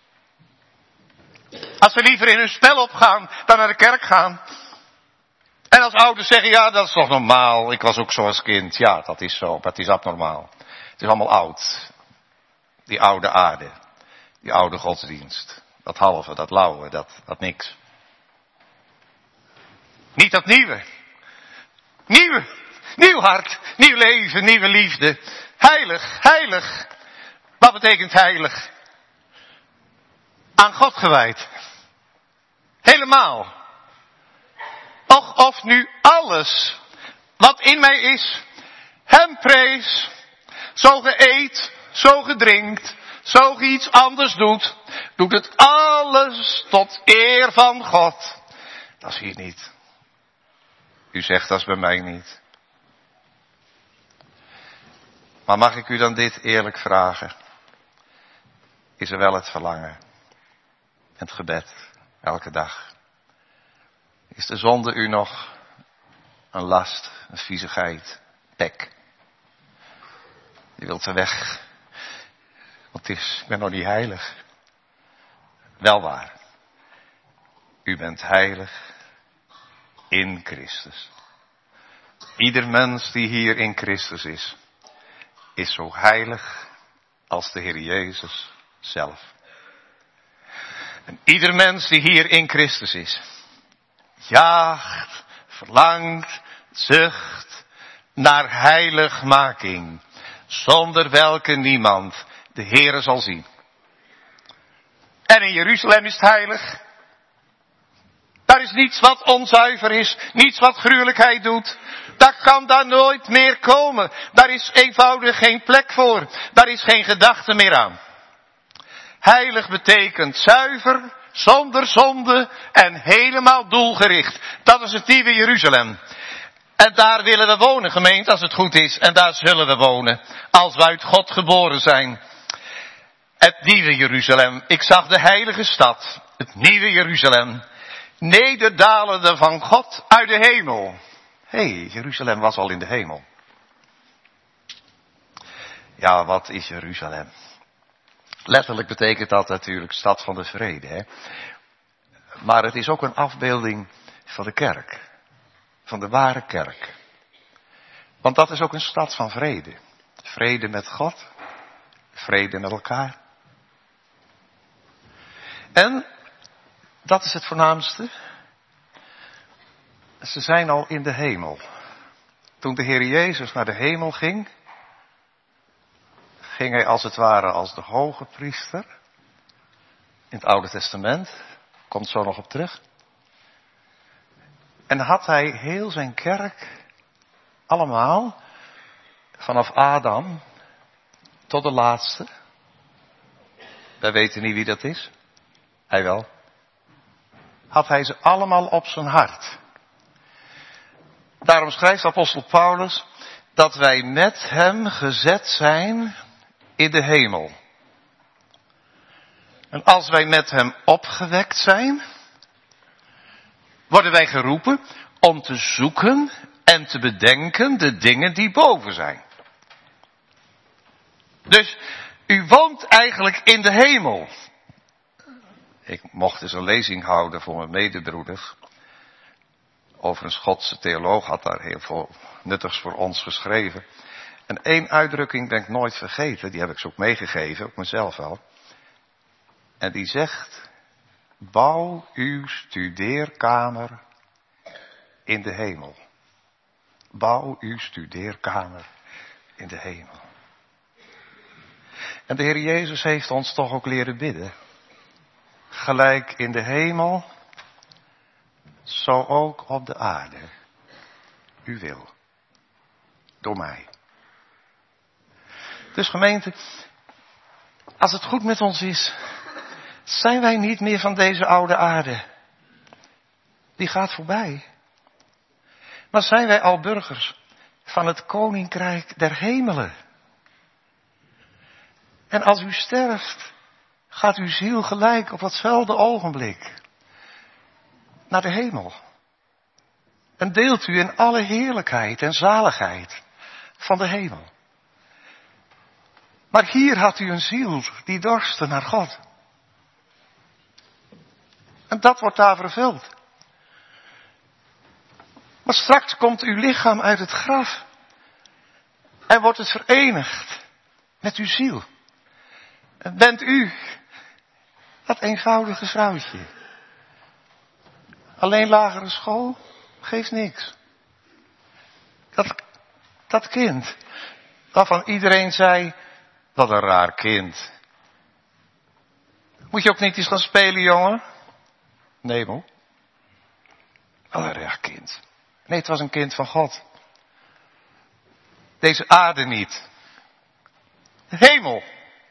Als ze liever in hun spel opgaan dan naar de kerk gaan. En als ouders zeggen, ja dat is toch normaal, ik was ook zo als kind. Ja, dat is zo, dat is abnormaal. Het is allemaal oud. Die oude aarde, die oude godsdienst. Dat halve, dat lauwe, dat, dat niks. Niet dat nieuwe. Nieuwe. Nieuw hart, nieuw leven, nieuwe liefde. Heilig, heilig. Wat betekent heilig? Aan God gewijd. Helemaal. Och, of nu alles wat in mij is, hem prees. Zo ge eet, zo ge drinkt, zo ge iets anders doet, doet het alles tot eer van God. Dat is hier niet. U zegt dat is bij mij niet. Maar mag ik u dan dit eerlijk vragen? Is er wel het verlangen? Het gebed, elke dag. Is de zonde u nog een last, een viezigheid, pek? Je wilt er weg. Want het is, ik ben nog niet heilig. Wel waar. U bent heilig in Christus. Ieder mens die hier in Christus is, is zo heilig als de Heer Jezus zelf. En ieder mens die hier in Christus is, jaagt, verlangt, zucht naar heiligmaking, zonder welke niemand de Heere zal zien. En in Jeruzalem is het heilig. Daar is niets wat onzuiver is, niets wat gruwelijkheid doet. Dat kan daar nooit meer komen. Daar is eenvoudig geen plek voor. Daar is geen gedachte meer aan. Heilig betekent zuiver, zonder zonde en helemaal doelgericht. Dat is het nieuwe Jeruzalem. En daar willen we wonen, gemeente, als het goed is. En daar zullen we wonen, als we uit God geboren zijn. Het nieuwe Jeruzalem. Ik zag de heilige stad, het nieuwe Jeruzalem, nederdalende van God uit de hemel. Hé, hey, Jeruzalem was al in de hemel. Ja, wat is Jeruzalem? Letterlijk betekent dat natuurlijk stad van de vrede. Hè? Maar het is ook een afbeelding van de kerk. Van de ware kerk. Want dat is ook een stad van vrede. Vrede met God. Vrede met elkaar. En, dat is het voornaamste, ze zijn al in de hemel. Toen de Heer Jezus naar de hemel ging, ging hij als het ware als de hoge priester. In het Oude Testament, komt zo nog op terug. En had hij heel zijn kerk, allemaal, vanaf Adam tot de laatste. Wij weten niet wie dat is. Hij wel. Had hij ze allemaal op zijn hart. Daarom schrijft apostel Paulus dat wij met hem gezet zijn in de hemel. En als wij met hem opgewekt zijn, worden wij geroepen om te zoeken en te bedenken de dingen die boven zijn. Dus u woont eigenlijk in de hemel. Ik mocht eens een lezing houden voor mijn medebroeders. Over een Schotse theoloog had daar heel veel nuttigs voor ons geschreven. En één uitdrukking ben ik nooit vergeten, die heb ik zo ook meegegeven, ook mezelf wel. En die zegt, bouw uw studeerkamer in de hemel. Bouw uw studeerkamer in de hemel. En de Heer Jezus heeft ons toch ook leren bidden. Gelijk in de hemel, zo ook op de aarde. U wil. Door mij. Dus gemeente, als het goed met ons is, zijn wij niet meer van deze oude aarde. Die gaat voorbij. Maar zijn wij al burgers van het koninkrijk der hemelen. En als u sterft, gaat uw ziel gelijk op datzelfde ogenblik naar de hemel. En deelt u in alle heerlijkheid en zaligheid van de hemel. Maar hier had u een ziel die dorstte naar God. En dat wordt daar vervuld. Maar straks komt uw lichaam uit het graf. En wordt het verenigd met uw ziel. En bent u dat eenvoudige vrouwtje. Alleen lagere school geeft niks. Dat, dat kind, waarvan iedereen zei, wat een raar kind. Moet je ook niet eens gaan spelen, jongen? Nee, moe. Wel een recht kind. Nee, het was een kind van God. Deze aarde niet. De hemel.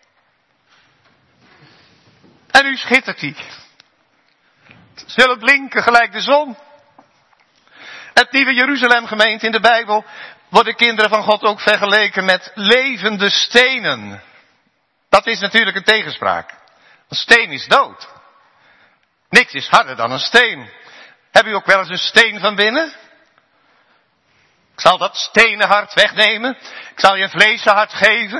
En nu schittert hij. Zullen blinken gelijk de zon. Het nieuwe Jeruzalem, gemeente, in de Bijbel worden kinderen van God ook vergeleken met levende stenen. Dat is natuurlijk een tegenspraak. Een steen is dood. Niks is harder dan een steen. Heb u ook wel eens een steen van binnen? Ik zal dat stenen hart wegnemen. Ik zal je een vleesen hart geven.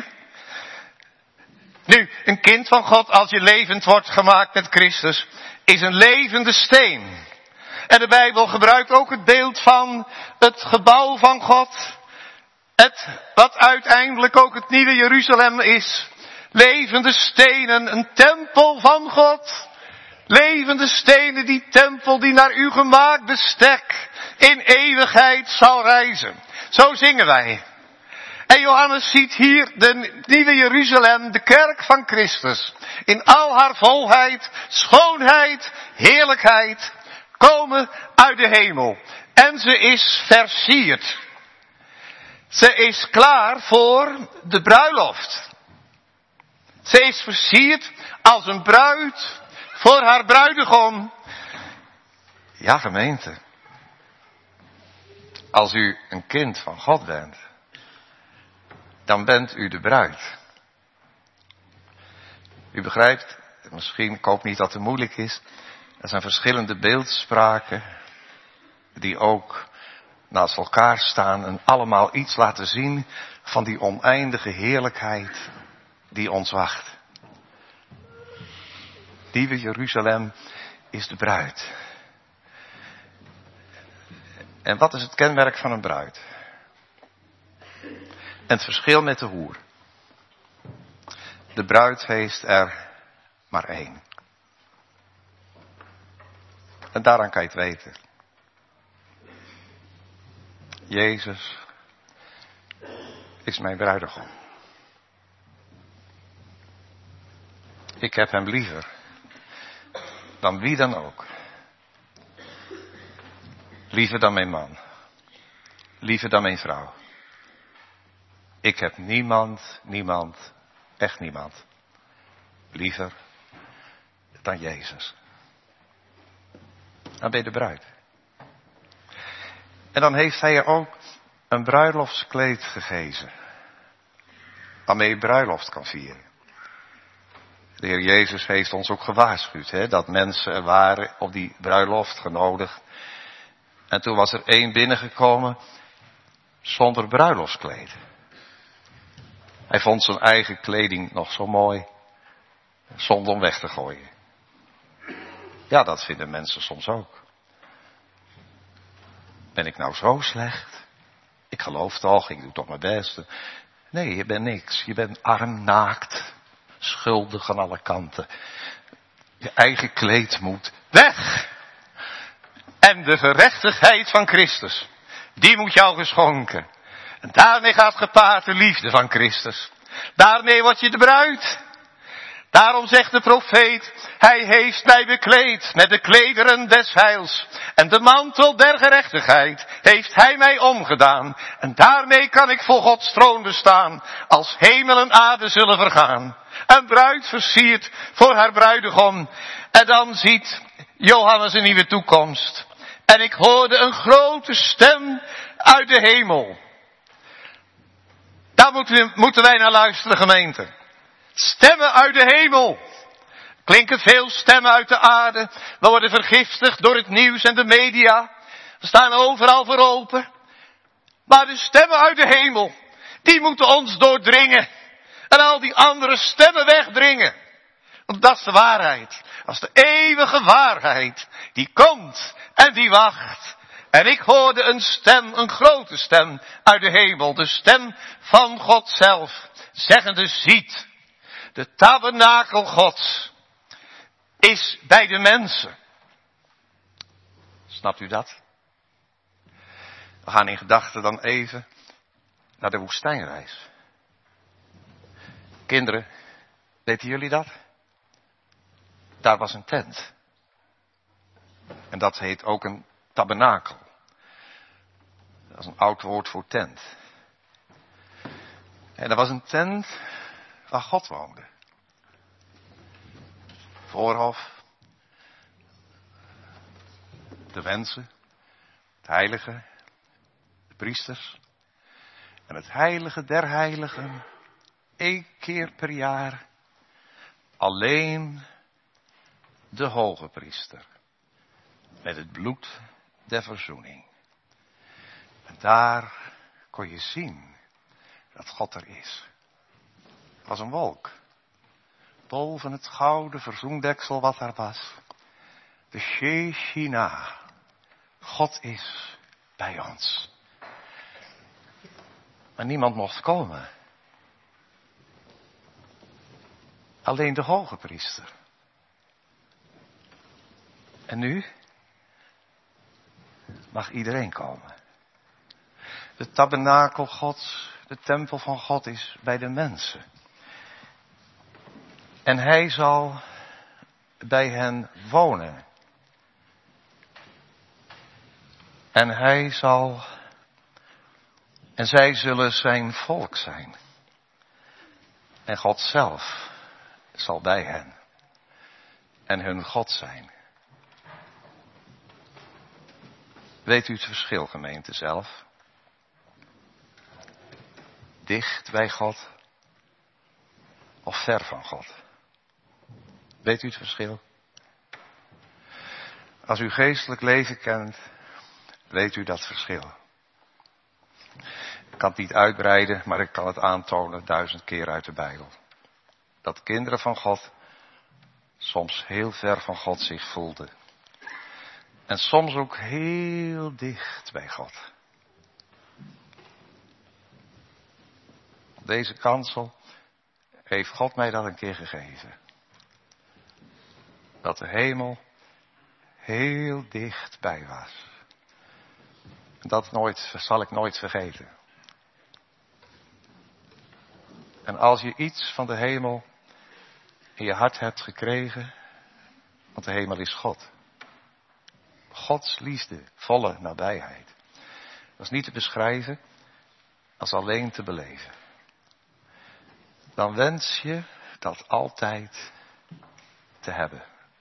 Nu, een kind van God, als je levend wordt gemaakt met Christus, is een levende steen. En de Bijbel gebruikt ook het beeld van het gebouw van God. Het, wat uiteindelijk ook het nieuwe Jeruzalem is. Levende stenen, een tempel van God. Levende stenen, die tempel die naar uw gemaakt bestek in eeuwigheid zal reizen. Zo zingen wij. En Johannes ziet hier de nieuwe Jeruzalem, de kerk van Christus, in al haar volheid, schoonheid, heerlijkheid, komen uit de hemel. En ze is versierd. Ze is klaar voor de bruiloft. Ze is versierd als een bruid voor haar bruidegom. Ja, gemeente. Als u een kind van God bent, dan bent u de bruid. U begrijpt, misschien, ik hoop niet dat het moeilijk is, er zijn verschillende beeldspraken die ook naast elkaar staan en allemaal iets laten zien van die oneindige heerlijkheid die ons wacht. Nieuwe Jeruzalem is de bruid. En wat is het kenmerk van een bruid? En het verschil met de hoer. De bruid heeft er maar één. En daaraan kan je het weten. Jezus is mijn bruidegom. Ik heb hem liever dan wie dan ook. Liever dan mijn man. Liever dan mijn vrouw. Ik heb niemand, niemand, echt niemand, liever dan Jezus. Dan ben je de bruid. En dan heeft hij je ook een bruiloftskleed gegeven. Waarmee je bruiloft kan vieren. De Heer Jezus heeft ons ook gewaarschuwd, hè, dat mensen er waren op die bruiloft genodigd. En toen was er één binnengekomen zonder bruiloftskleed. Hij vond zijn eigen kleding nog zo mooi, zonder om weg te gooien. Ja, dat vinden mensen soms ook. Ben ik nou zo slecht? Ik geloof toch, ik doe toch mijn best. Nee, je bent niks. Je bent arm, naakt, schuldig aan alle kanten. Je eigen kleed moet weg. En de gerechtigheid van Christus, die moet jou geschonken. En daarmee gaat gepaard de liefde van Christus. Daarmee word je de bruid. Daarom zegt de profeet, hij heeft mij bekleed met de klederen des heils. En de mantel der gerechtigheid heeft hij mij omgedaan. En daarmee kan ik voor Gods troon bestaan, als hemel en aarde zullen vergaan. Een bruid versiert voor haar bruidegom. En dan ziet Johannes een nieuwe toekomst. En ik hoorde een grote stem uit de hemel. Daar moeten, moeten wij naar luisteren, gemeente. Stemmen uit de hemel. Klinken veel stemmen uit de aarde. We worden vergiftigd door het nieuws en de media. We staan overal voor open. Maar de stemmen uit de hemel, die moeten ons doordringen. En al die andere stemmen wegdringen. Want dat is de waarheid. Dat is de eeuwige waarheid. Die komt en die wacht. En ik hoorde een stem, een grote stem uit de hemel. De stem van God zelf. Zeggende, ziet. De tabernakel Gods is bij de mensen. Snapt u dat? We gaan in gedachten dan even naar de woestijnreis. Kinderen, weten jullie dat? Daar was een tent. En dat heet ook een tabernakel. Dat is een oud woord voor tent. En dat was een tent waar God woonde. Voorhof. De mensen. Het heilige. De priesters. En het heilige der heiligen. Eén keer per jaar. Alleen de hoge priester. Met het bloed der verzoening. En daar kon je zien dat God er is. Het was een wolk. Boven het gouden verzoendeksel wat er was. De Shechina. God is bij ons. Maar niemand mocht komen. Alleen de hoge priester. En nu mag iedereen komen. De tabernakel Gods, de tempel van God is bij de mensen. En hij zal bij hen wonen. En hij zal, en zij zullen zijn volk zijn. En God zelf zal bij hen en hun God zijn. Weet u het verschil, gemeente zelf? Dicht bij God of ver van God? Weet u het verschil? Als u geestelijk leven kent, weet u dat verschil. Ik kan het niet uitbreiden, maar ik kan het aantonen duizend keer uit de Bijbel. Dat kinderen van God soms heel ver van God zich voelden. En soms ook heel dicht bij God. Op deze kansel heeft God mij dat een keer gegeven. Dat de hemel heel dichtbij was. Dat nooit, zal ik nooit vergeten. En als je iets van de hemel in je hart hebt gekregen, want de hemel is God. Gods liefde, volle nabijheid. Dat is niet te beschrijven, als alleen te beleven. Dan wens je dat altijd te hebben.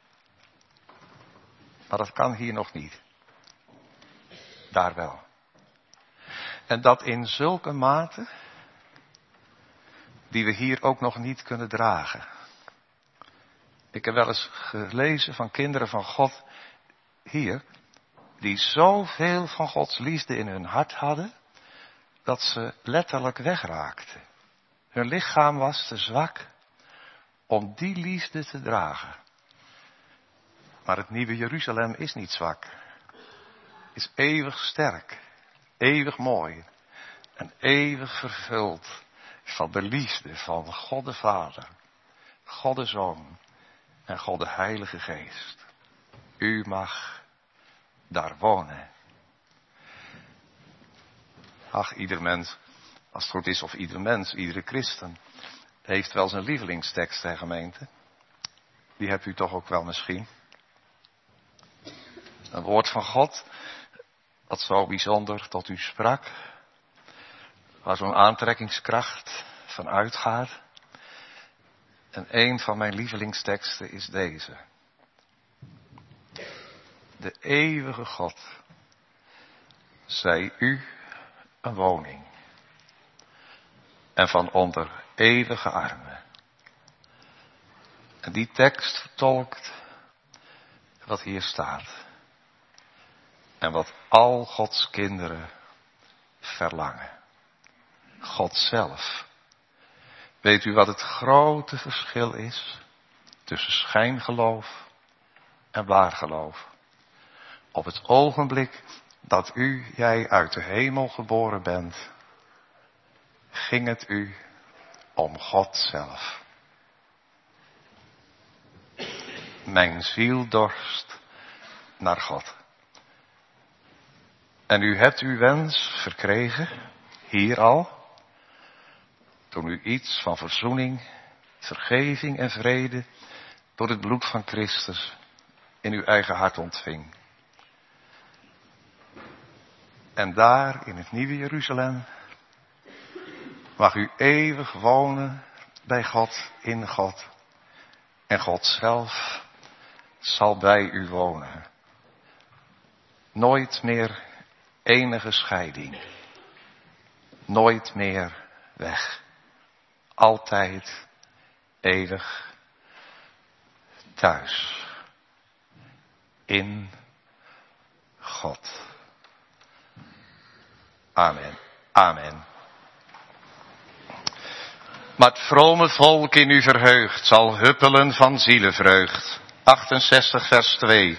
Maar dat kan hier nog niet. Daar wel. En dat in zulke mate die we hier ook nog niet kunnen dragen. Ik heb wel eens gelezen van kinderen van God hier, die zoveel van Gods liefde in hun hart hadden, dat ze letterlijk wegraakten. Hun lichaam was te zwak om die liefde te dragen. Maar het nieuwe Jeruzalem is niet zwak. Is eeuwig sterk, eeuwig mooi en eeuwig vervuld van de liefde van God de Vader, God de Zoon en God de Heilige Geest. U mag daar wonen. Ach, ieder mens, als het goed is, of ieder mens, iedere christen, heeft wel zijn lievelingstekst, hè, gemeente. Die hebt u toch ook wel misschien. Een woord van God, dat zo bijzonder tot u sprak, waar zo'n aantrekkingskracht van uitgaat. En een van mijn lievelingsteksten is deze. De eeuwige God, zij u een woning. En van onder eeuwige armen. En die tekst vertolkt wat hier staat. En wat al Gods kinderen verlangen. God zelf. Weet u wat het grote verschil is tussen schijngeloof en waargeloof? Op het ogenblik dat u, jij uit de hemel geboren bent, ging het u om God zelf. Mijn ziel dorst naar God. En u hebt uw wens verkregen, hier al, toen u iets van verzoening, vergeving en vrede door het bloed van Christus in uw eigen hart ontving. En daar in het nieuwe Jeruzalem mag u eeuwig wonen bij God, in God. En God zelf zal bij u wonen. Nooit meer enige scheiding. Nooit meer weg. Altijd eeuwig thuis. In God. Amen. Amen. Maar het vrome volk in u verheugd zal huppelen van zielenvreugd. achtenzestig vers twee.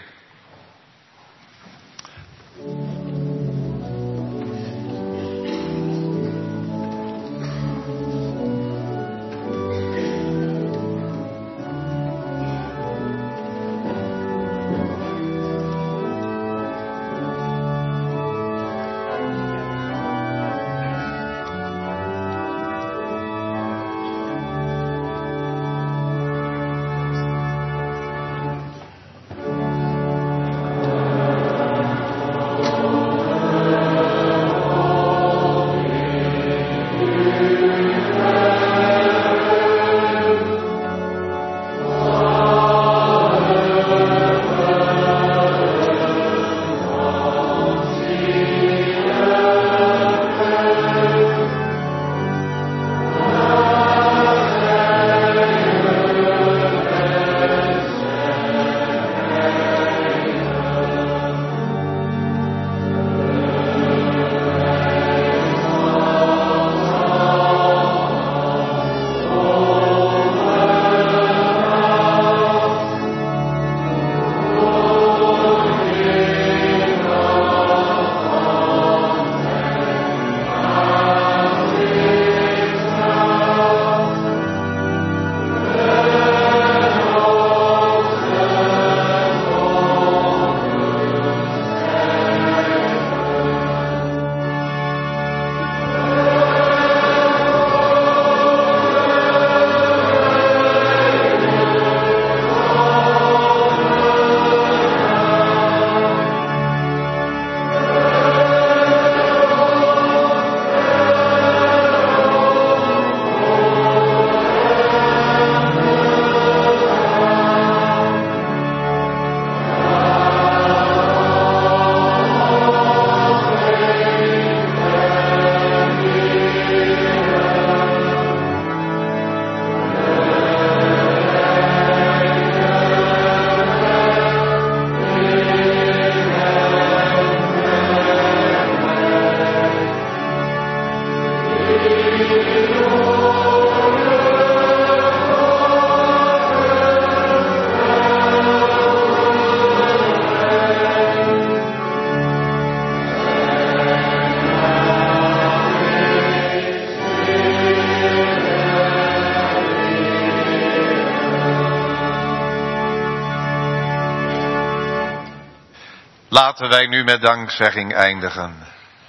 Laten wij nu met dankzegging eindigen.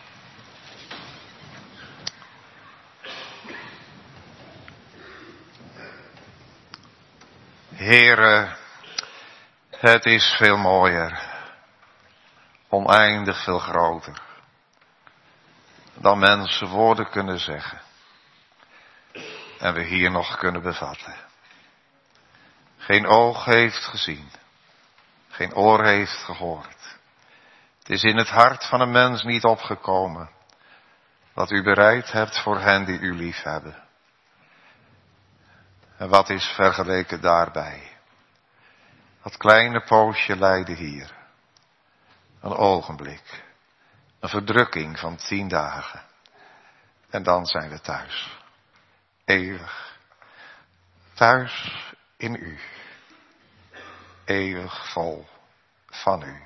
Heere, het is veel mooier, oneindig veel groter, dan mensen woorden kunnen zeggen en we hier nog kunnen bevatten. Geen oog heeft gezien, geen oor heeft gehoord. Het is in het hart van een mens niet opgekomen wat u bereid hebt voor hen die u lief hebben. En wat is vergeleken daarbij? Dat kleine poosje lijden hier. Een ogenblik. Een verdrukking van tien dagen. En dan zijn we thuis. Eeuwig. Thuis in u. Eeuwig vol van u.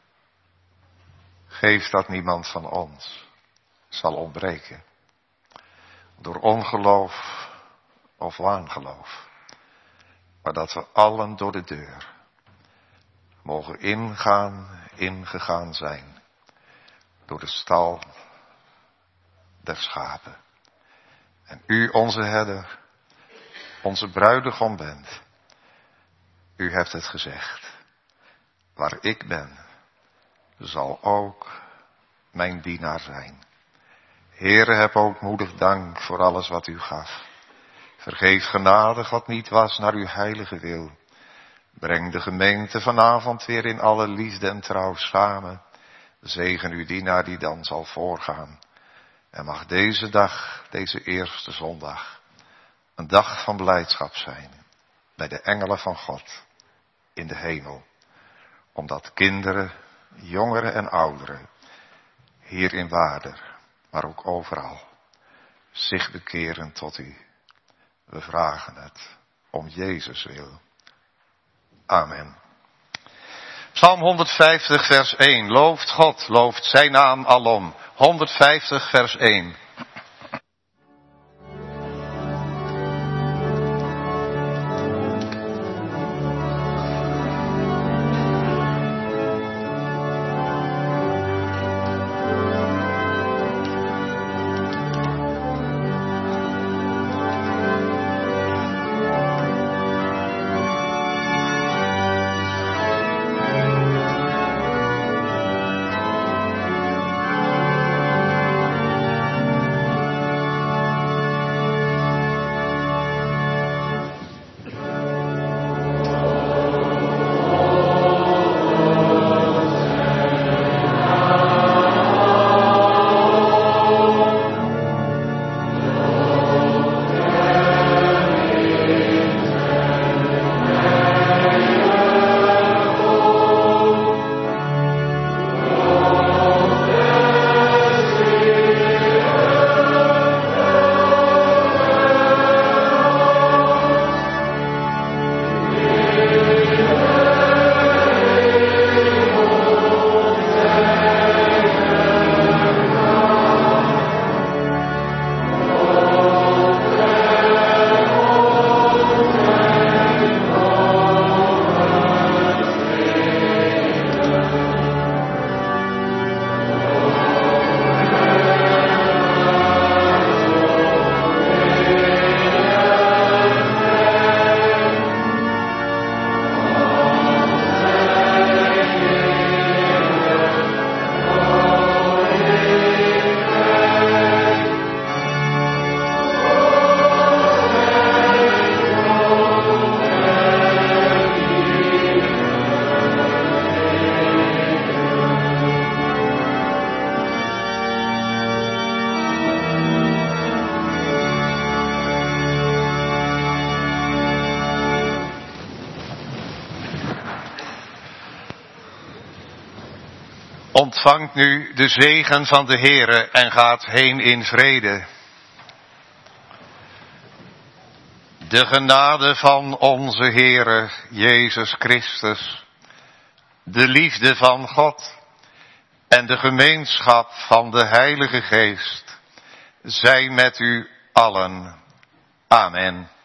Geef dat niemand van ons zal ontbreken. Door ongeloof of waangeloof. Maar dat we allen door de deur mogen ingaan, ingegaan zijn. Door de stal der schapen. En u onze herder, onze bruidegom bent. U hebt het gezegd. Waar ik ben, zal ook mijn dienaar zijn. Heere, heb ootmoedig dank voor alles wat u gaf. Vergeef genadig wat niet was naar uw heilige wil. Breng de gemeente vanavond weer in alle liefde en trouw samen. Zegen uw dienaar die dan zal voorgaan. En mag deze dag, deze eerste zondag, een dag van blijdschap zijn bij de engelen van God in de hemel. Omdat kinderen, jongeren en ouderen hier in Waarder, maar ook overal, zich bekeren tot u. We vragen het om Jezus wil. Amen. Psalm honderdvijftig vers één. Looft God, looft zijn naam alom. honderdvijftig vers één. Ontvangt nu de zegen van de Heere en gaat heen in vrede. De genade van onze Heere Jezus Christus, de liefde van God en de gemeenschap van de Heilige Geest, zij met u allen. Amen.